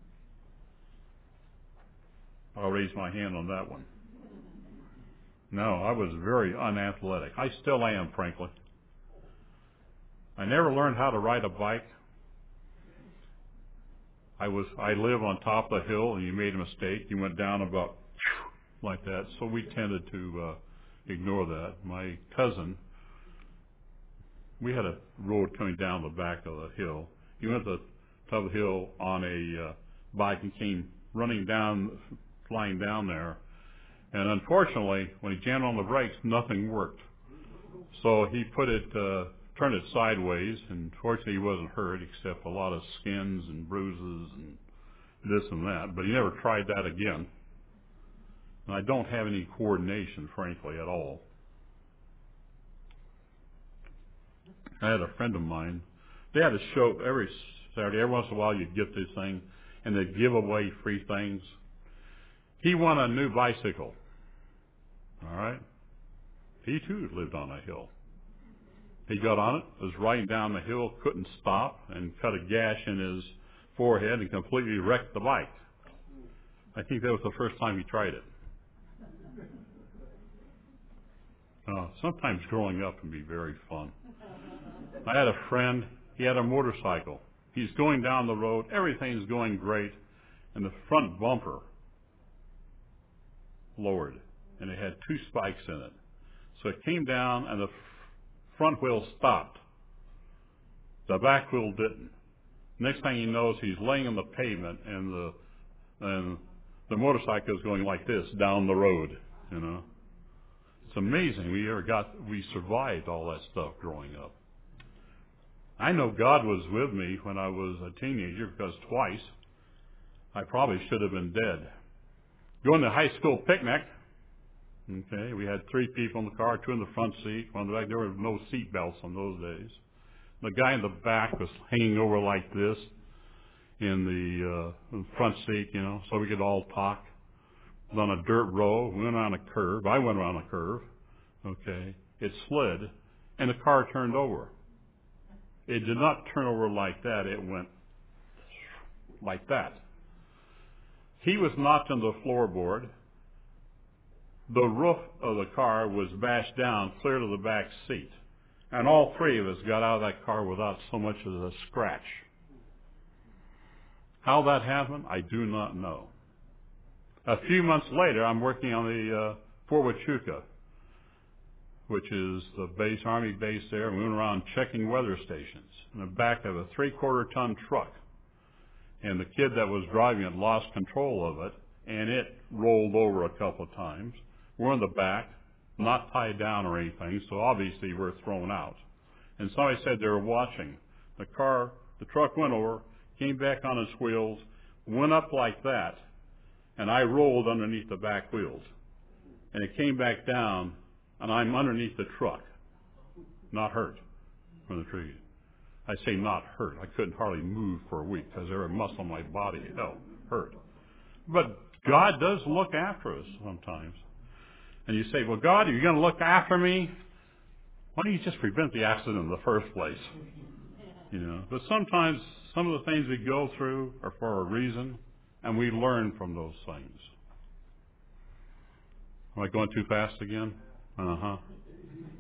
I'll raise my hand on that one. No, I was very unathletic. I still am, frankly. I never learned how to ride a bike. I was I live on top of the hill, and you made a mistake. You went down about like that, so we tended to uh, ignore that. My cousin, we had a road coming down the back of the hill. He went to the top of the hill on a uh, bike and came running down, flying down there. And unfortunately, when he jammed on the brakes, nothing worked. So he put it, uh, turned it sideways, and fortunately he wasn't hurt except a lot of skins and bruises and this and that. But he never tried that again. And I don't have any coordination, frankly, at all. I had a friend of mine. They had a show every Saturday. Every once in a while you'd get this thing, and they'd give away free things. He won a new bicycle. All right? He, too, lived on a hill. He got on it, was riding down the hill, couldn't stop, and cut a gash in his forehead and completely wrecked the bike. I think that was the first time he tried it. Uh, sometimes growing up can be very fun. I had a friend, he had a motorcycle. He's going down the road, everything's going great, and the front bumper lowered, and it had two spikes in it. So it came down, and the front wheel stopped. The back wheel didn't. Next thing he knows, he's laying on the pavement, and the and the motorcycle is going like this down the road. You know, it's amazing we ever got we survived all that stuff growing up. I know God was with me when I was a teenager because twice I probably should have been dead. Going to high school picnic. Okay, we had three people in the car, two in the front seat, one in the back. There were no seat belts on those days. The guy in the back was hanging over like this in the uh, front seat, you know, so we could all talk. On a dirt road, we went around a curve. I went around a curve. Okay, it slid, and the car turned over. It did not turn over like that. It went like that. He was knocked on the floorboard. The roof of the car was bashed down clear to the back seat. And all three of us got out of that car without so much as a scratch. How that happened, I do not know. A few months later, I'm working on the uh, Fort Huachuca, which is the base, Army base there. We went around checking weather stations in the back of a three-quarter ton truck. And the kid that was driving it lost control of it, and it rolled over a couple of times. We're in the back, not tied down or anything, so obviously we're thrown out. And somebody said they were watching. The car, the truck went over, came back on its wheels, went up like that, and I rolled underneath the back wheels. And it came back down, and I'm underneath the truck, not hurt from the tree. I say not hurt. I couldn't hardly move for a week because every muscle in my body felt hurt. But God does look after us sometimes. And you say, well, God, are you going to look after me? Why don't you just prevent the accident in the first place? You know. But sometimes some of the things we go through are for a reason, and we learn from those things. Am I going too fast again? Uh-huh.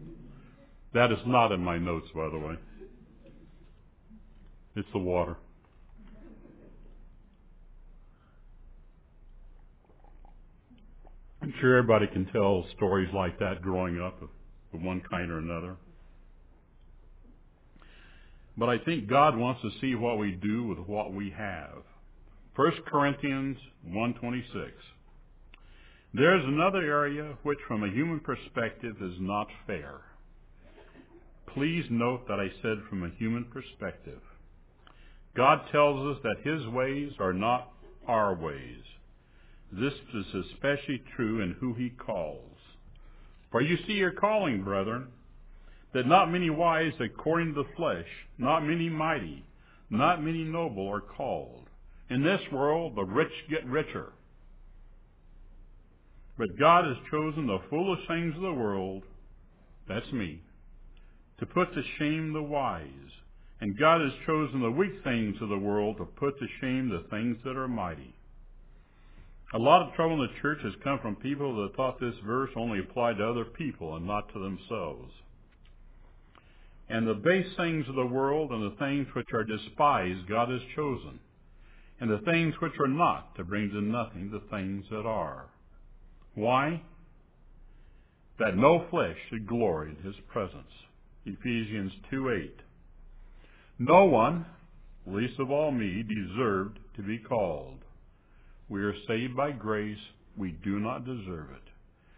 That is not in my notes, by the way. It's the water. I'm sure everybody can tell stories like that growing up of one kind or another. But I think God wants to see what we do with what we have. First Corinthians one twenty-six. There is another area which from a human perspective is not fair. Please note that I said from a human perspective. God tells us that His ways are not our ways. This is especially true in who He calls. For you see your calling, brethren, that not many wise according to the flesh, not many mighty, not many noble are called. In this world, the rich get richer. But God has chosen the foolish things of the world, that's me, to put to shame the wise. And God has chosen the weak things of the world to put to shame the things that are mighty. A lot of trouble in the church has come from people that thought this verse only applied to other people and not to themselves. And the base things of the world and the things which are despised God has chosen, and the things which are not to bring to nothing the things that are. Why? That no flesh should glory in His presence. Ephesians two eight. No one, least of all me, deserved to be called. We are saved by grace. We do not deserve it.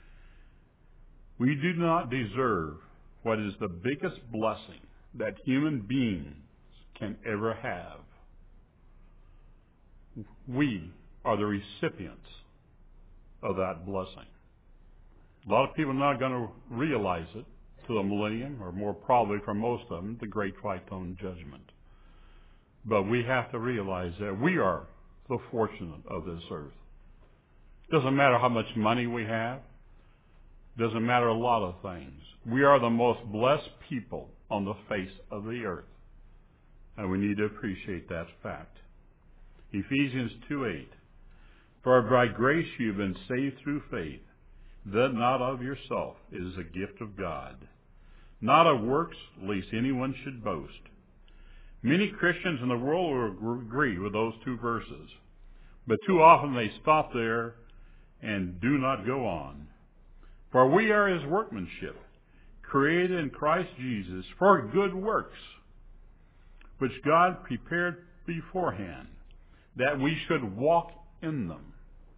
We do not deserve what is the biggest blessing that human beings can ever have. We are the recipients of that blessing. A lot of people are not going to realize it to the millennium, or more probably for most of them, the great white throne judgment. But we have to realize that we are the fortunate of this earth. Doesn't matter how much money we have. Doesn't matter a lot of things. We are the most blessed people on the face of the earth. And we need to appreciate that fact. Ephesians two eight. For by grace you've been saved through faith, that not of yourself, it is a gift of God. Not of works, lest anyone should boast. Many Christians in the world will agree with those two verses, but too often they stop there and do not go on. For we are His workmanship, created in Christ Jesus for good works, which God prepared beforehand, that we should walk in them.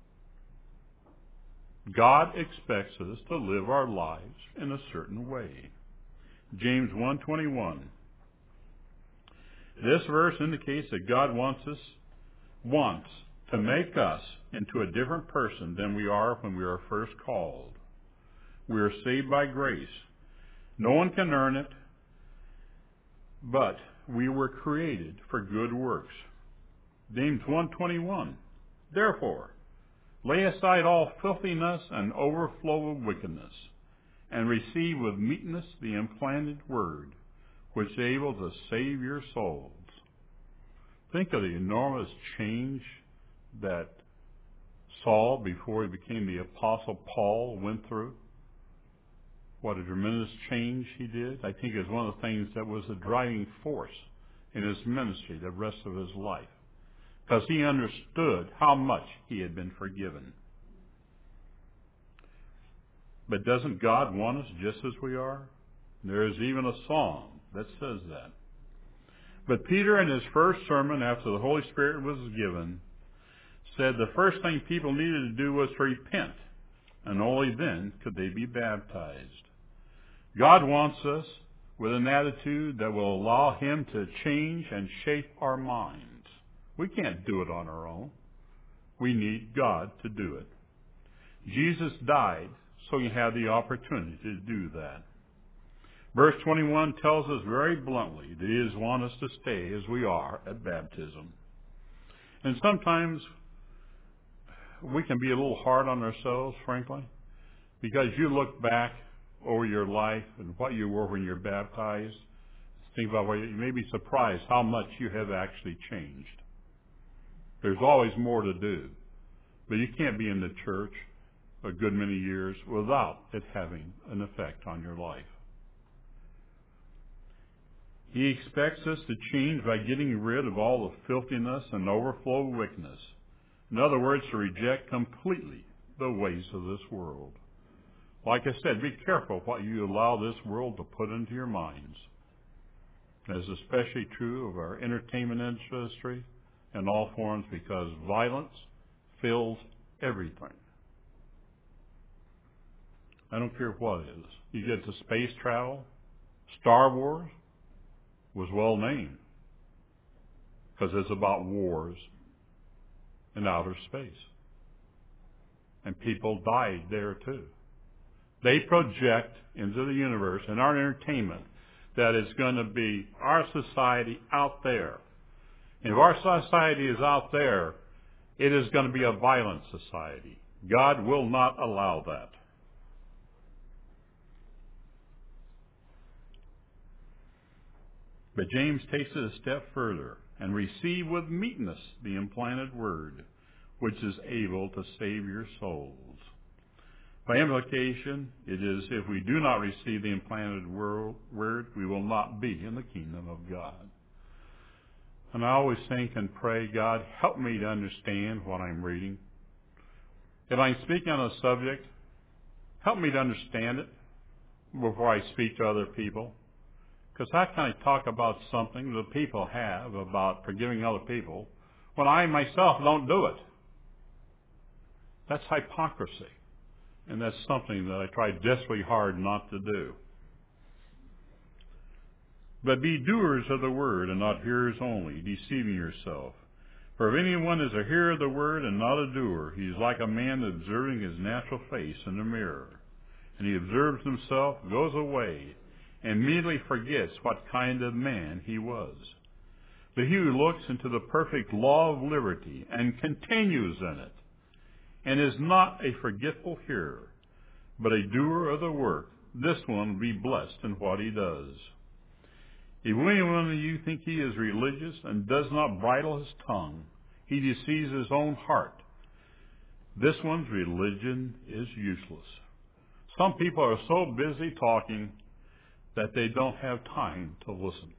God expects us to live our lives in a certain way. James one twenty-one. This verse indicates that God wants us, wants to make us into a different person than we are when we are first called. We are saved by grace. No one can earn it, but we were created for good works. James one twenty-one. Therefore, lay aside all filthiness and overflow of wickedness, and receive with meekness the implanted word, which is able to save your souls. Think of the enormous change that Saul, before he became the Apostle Paul, went through. What a tremendous change he did. I think it's one of the things that was the driving force in his ministry the rest of his life, because he understood how much he had been forgiven. But doesn't God want us just as we are? There is even a song that says that. But Peter, in his first sermon after the Holy Spirit was given, said the first thing people needed to do was to repent, and only then could they be baptized. God wants us with an attitude that will allow Him to change and shape our minds. We can't do it on our own. We need God to do it. Jesus died so you have the opportunity to do that. Verse twenty-one tells us very bluntly that He does want us to stay as we are at baptism. And sometimes we can be a little hard on ourselves, frankly, because you look back over your life and what you were when you're baptized. Think about what you, you may be surprised how much you have actually changed. There's always more to do, but you can't be in the church a good many years without it having an effect on your life. He expects us to change by getting rid of all the filthiness and overflow of wickedness. In other words, to reject completely the ways of this world. Like I said, be careful what you allow this world to put into your minds. That is especially true of our entertainment industry in all forms, because violence fills everything. I don't care what it is. You get to space travel. Star Wars was well named because it's about wars in outer space. And people died there too. They project into the universe and our entertainment that it's going to be our society out there. And if our society is out there, it is going to be a violent society. God will not allow that. But James takes it a step further, and receive with meekness the implanted word, which is able to save your souls. By implication, it is, if we do not receive the implanted word, we will not be in the kingdom of God. And I always think and pray, God, help me to understand what I'm reading. If I'm speaking on a subject, help me to understand it before I speak to other people. Because how can I talk about something that people have about forgiving other people when I myself don't do it? That's hypocrisy. And that's something that I try desperately hard not to do. But be doers of the word and not hearers only, deceiving yourself. For if anyone is a hearer of the word and not a doer, he is like a man observing his natural face in a mirror. And he observes himself, goes away, and immediately forgets what kind of man he was. But he who looks into the perfect law of liberty and continues in it, and is not a forgetful hearer, but a doer of the work, this one will be blessed in what he does. If anyone of you think he is religious and does not bridle his tongue, he deceives his own heart. This one's religion is useless. Some people are so busy talking that they don't have time to listen.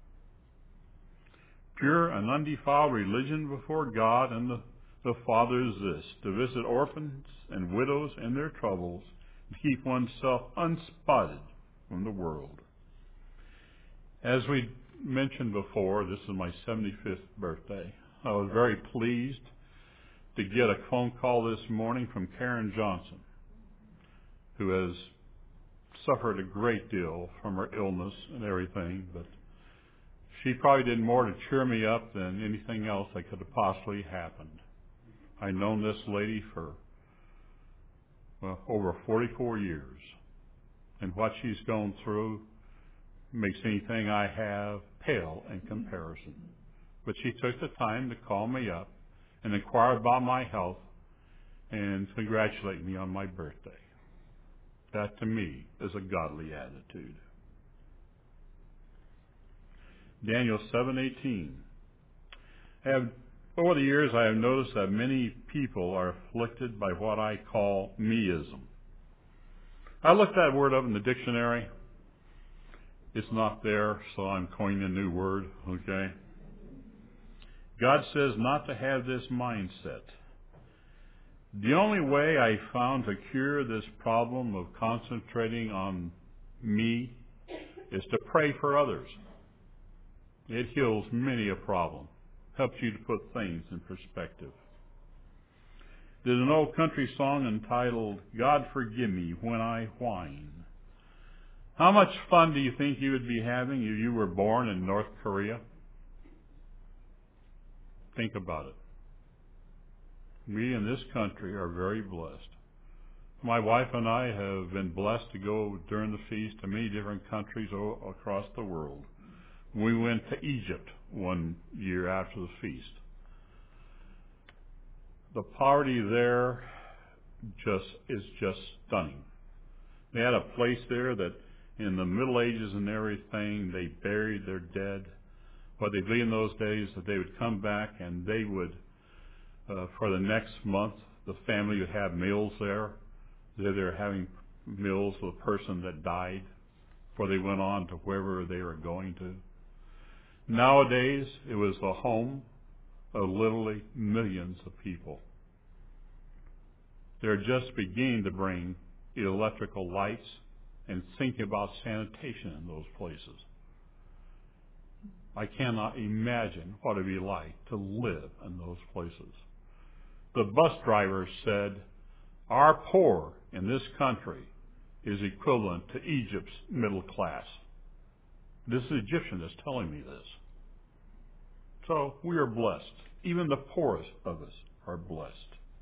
Pure and undefiled religion before God and the, the Father is this, to visit orphans and widows in their troubles, and keep oneself unspotted from the world. As we mentioned before, this is my seventy-fifth birthday. I was very pleased to get a phone call this morning from Karen Johnson, who has suffered a great deal from her illness and everything, but she probably did more to cheer me up than anything else that could have possibly happened. I've known this lady for well, over forty-four years, and what she's gone through makes anything I have pale in comparison. But she took the time to call me up and inquire about my health and congratulate me on my birthday. That, to me, is a godly attitude. Daniel seven eighteen. Have, over the years, I have noticed that many people are afflicted by what I call meism. I looked that word up in the dictionary. It's not there, so I'm coining a new word, okay? God says not to have this mindset. The only way I found to cure this problem of concentrating on me is to pray for others. It heals many a problem, helps you to put things in perspective. There's an old country song entitled, God Forgive Me When I Whine. How much fun do you think you would be having if you were born in North Korea? Think about it. We in this country are very blessed. My wife and I have been blessed to go during the feast to many different countries across the world. We went to Egypt one year after the feast. The poverty there just is just stunning. They had a place there that in the Middle Ages and everything, they buried their dead. What they did in those days, that they would come back and they would, uh, for the next month, the family would have meals there. They were having meals with the person that died before they went on to wherever they were going to. Nowadays, it was the home of literally millions of people. They're just beginning to bring electrical lights and thinking about sanitation in those places. I cannot imagine what it would be like to live in those places. The bus driver said, our poor in this country is equivalent to Egypt's middle class. This Egyptian is telling me this. So we are blessed. Even the poorest of us are blessed.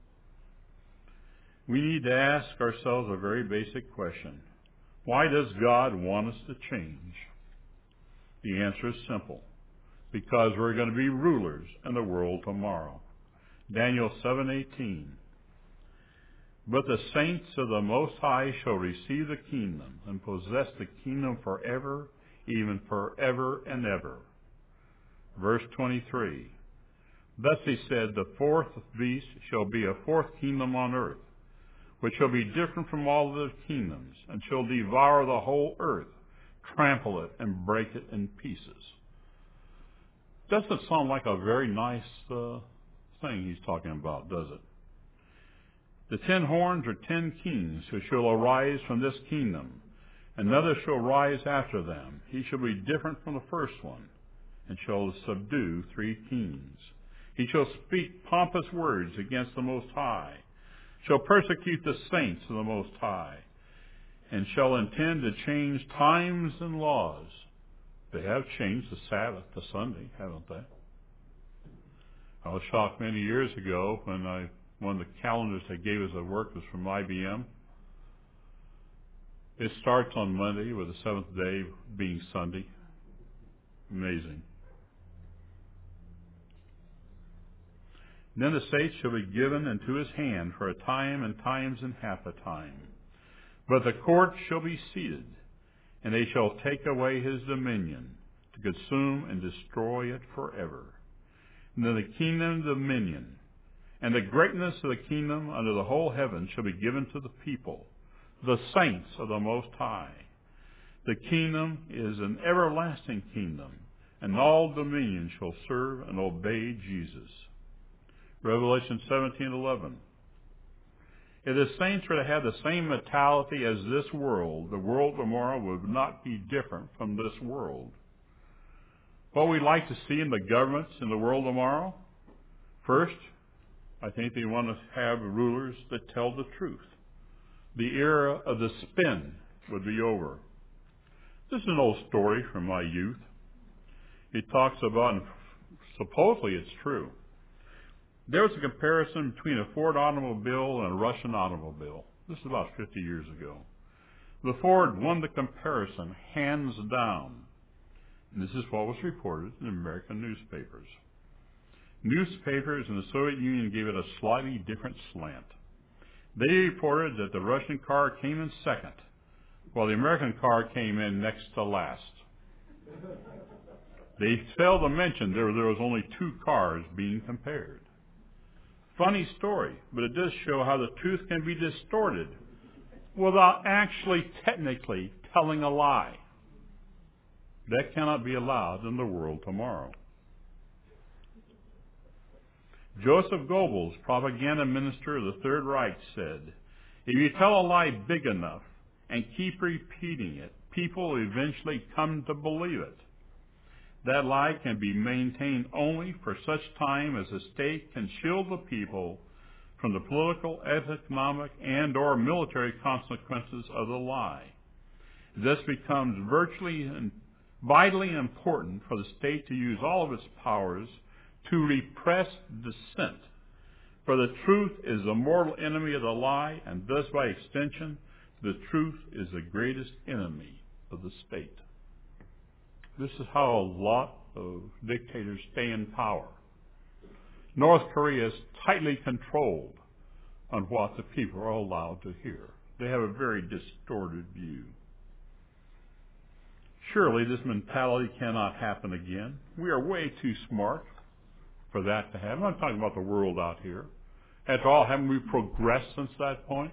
We need to ask ourselves a very basic question. Why does God want us to change? The answer is simple. Because we're going to be rulers in the world tomorrow. Daniel seven eighteen. But the saints of the Most High shall receive the kingdom and possess the kingdom forever, even forever and ever. Verse twenty-three. Thus he said, the fourth beast shall be a fourth kingdom on earth, which shall be different from all other kingdoms, and shall devour the whole earth, trample it, and break it in pieces. Doesn't sound like a very nice uh, thing he's talking about, does it? The ten horns are ten kings who shall arise from this kingdom. Another shall rise after them. He shall be different from the first one, and shall subdue three kings. He shall speak pompous words against the Most High, shall persecute the saints of the Most High, and shall intend to change times and laws. They have changed the Sabbath to Sunday, haven't they? I was shocked many years ago when I, one of the calendars they gave us at work was from I B M. It starts on Monday with the seventh day being Sunday. Amazing. Then the saints shall be given into his hand for a time and times and half a time. But the court shall be seated, and they shall take away his dominion, to consume and destroy it forever. And then the kingdom and dominion, and the greatness of the kingdom under the whole heaven shall be given to the people, the saints of the Most High. The kingdom is an everlasting kingdom, and all dominion shall serve and obey Jesus. Revelation seventeen eleven. If the saints were to have the same mentality as this world, the world tomorrow would not be different from this world. What we'd like to see in the governments in the world tomorrow? First, I think they want to have rulers that tell the truth. The era of the spin would be over. This is an old story from my youth. It talks about, and supposedly it's true, there was a comparison between a Ford automobile and a Russian automobile. This is about fifty years ago. The Ford won the comparison hands down. And this is what was reported in American newspapers. Newspapers in the Soviet Union gave it a slightly different slant. They reported that the Russian car came in second, while the American car came in next to last. They failed to mention there, there was only two cars being compared. Funny story, but it does show how the truth can be distorted without actually technically telling a lie. That cannot be allowed in the world tomorrow. Joseph Goebbels, propaganda minister of the Third Reich, said, if you tell a lie big enough and keep repeating it, people will eventually come to believe it. That lie can be maintained only for such time as the state can shield the people from the political, economic, and or military consequences of the lie. This becomes virtually and vitally important for the state to use all of its powers to repress dissent. For the truth is the mortal enemy of the lie, and thus by extension, the truth is the greatest enemy of the state. This is how a lot of dictators stay in power. North Korea is tightly controlled on what the people are allowed to hear. They have a very distorted view. Surely this mentality cannot happen again. We are way too smart for that to happen. I'm not talking about the world out here. After all, haven't we progressed since that point?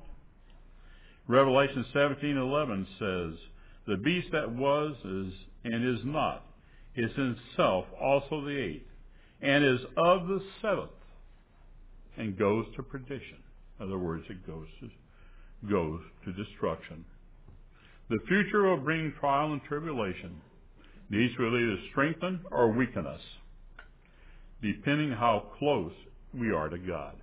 Revelation seventeen eleven says, the beast that was is and is not. is himself also the eighth, and is of the seventh, and goes to perdition. In other words, it goes to, goes to destruction. The future will bring trial and tribulation. These will either strengthen or weaken us, depending how close we are to God.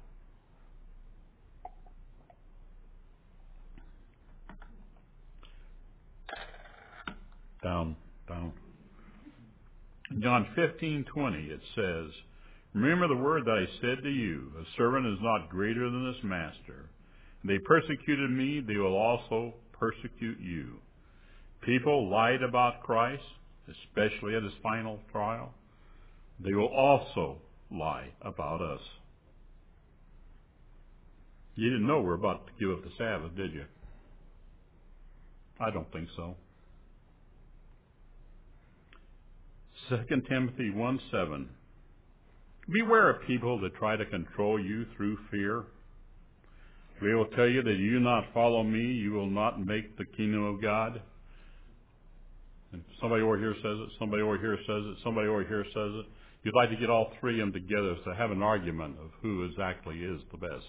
Down, down. John fifteen twenty, it says, remember the word that I said to you, a servant is not greater than his master. They persecuted me, they will also persecute you. People lied about Christ, especially at his final trial. They will also lie about us. You didn't know we're about to give up the Sabbath, did you? I don't think so. Second Timothy one seven. Beware of people that try to control you through fear. They will tell you that you do not follow me, you will not make the kingdom of God. And somebody over here says it, somebody over here says it, somebody over here says it. You'd like to get all three of them together to have an argument of who exactly is the best.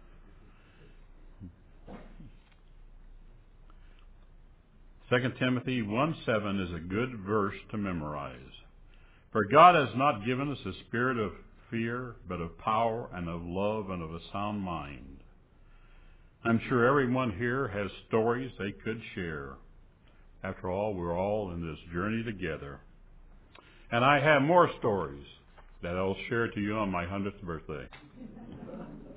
Second Timothy one seven is a good verse to memorize. For God has not given us a spirit of fear, but of power and of love and of a sound mind. I'm sure everyone here has stories they could share. After all, we're all in this journey together. And I have more stories that I'll share to you on my hundredth birthday.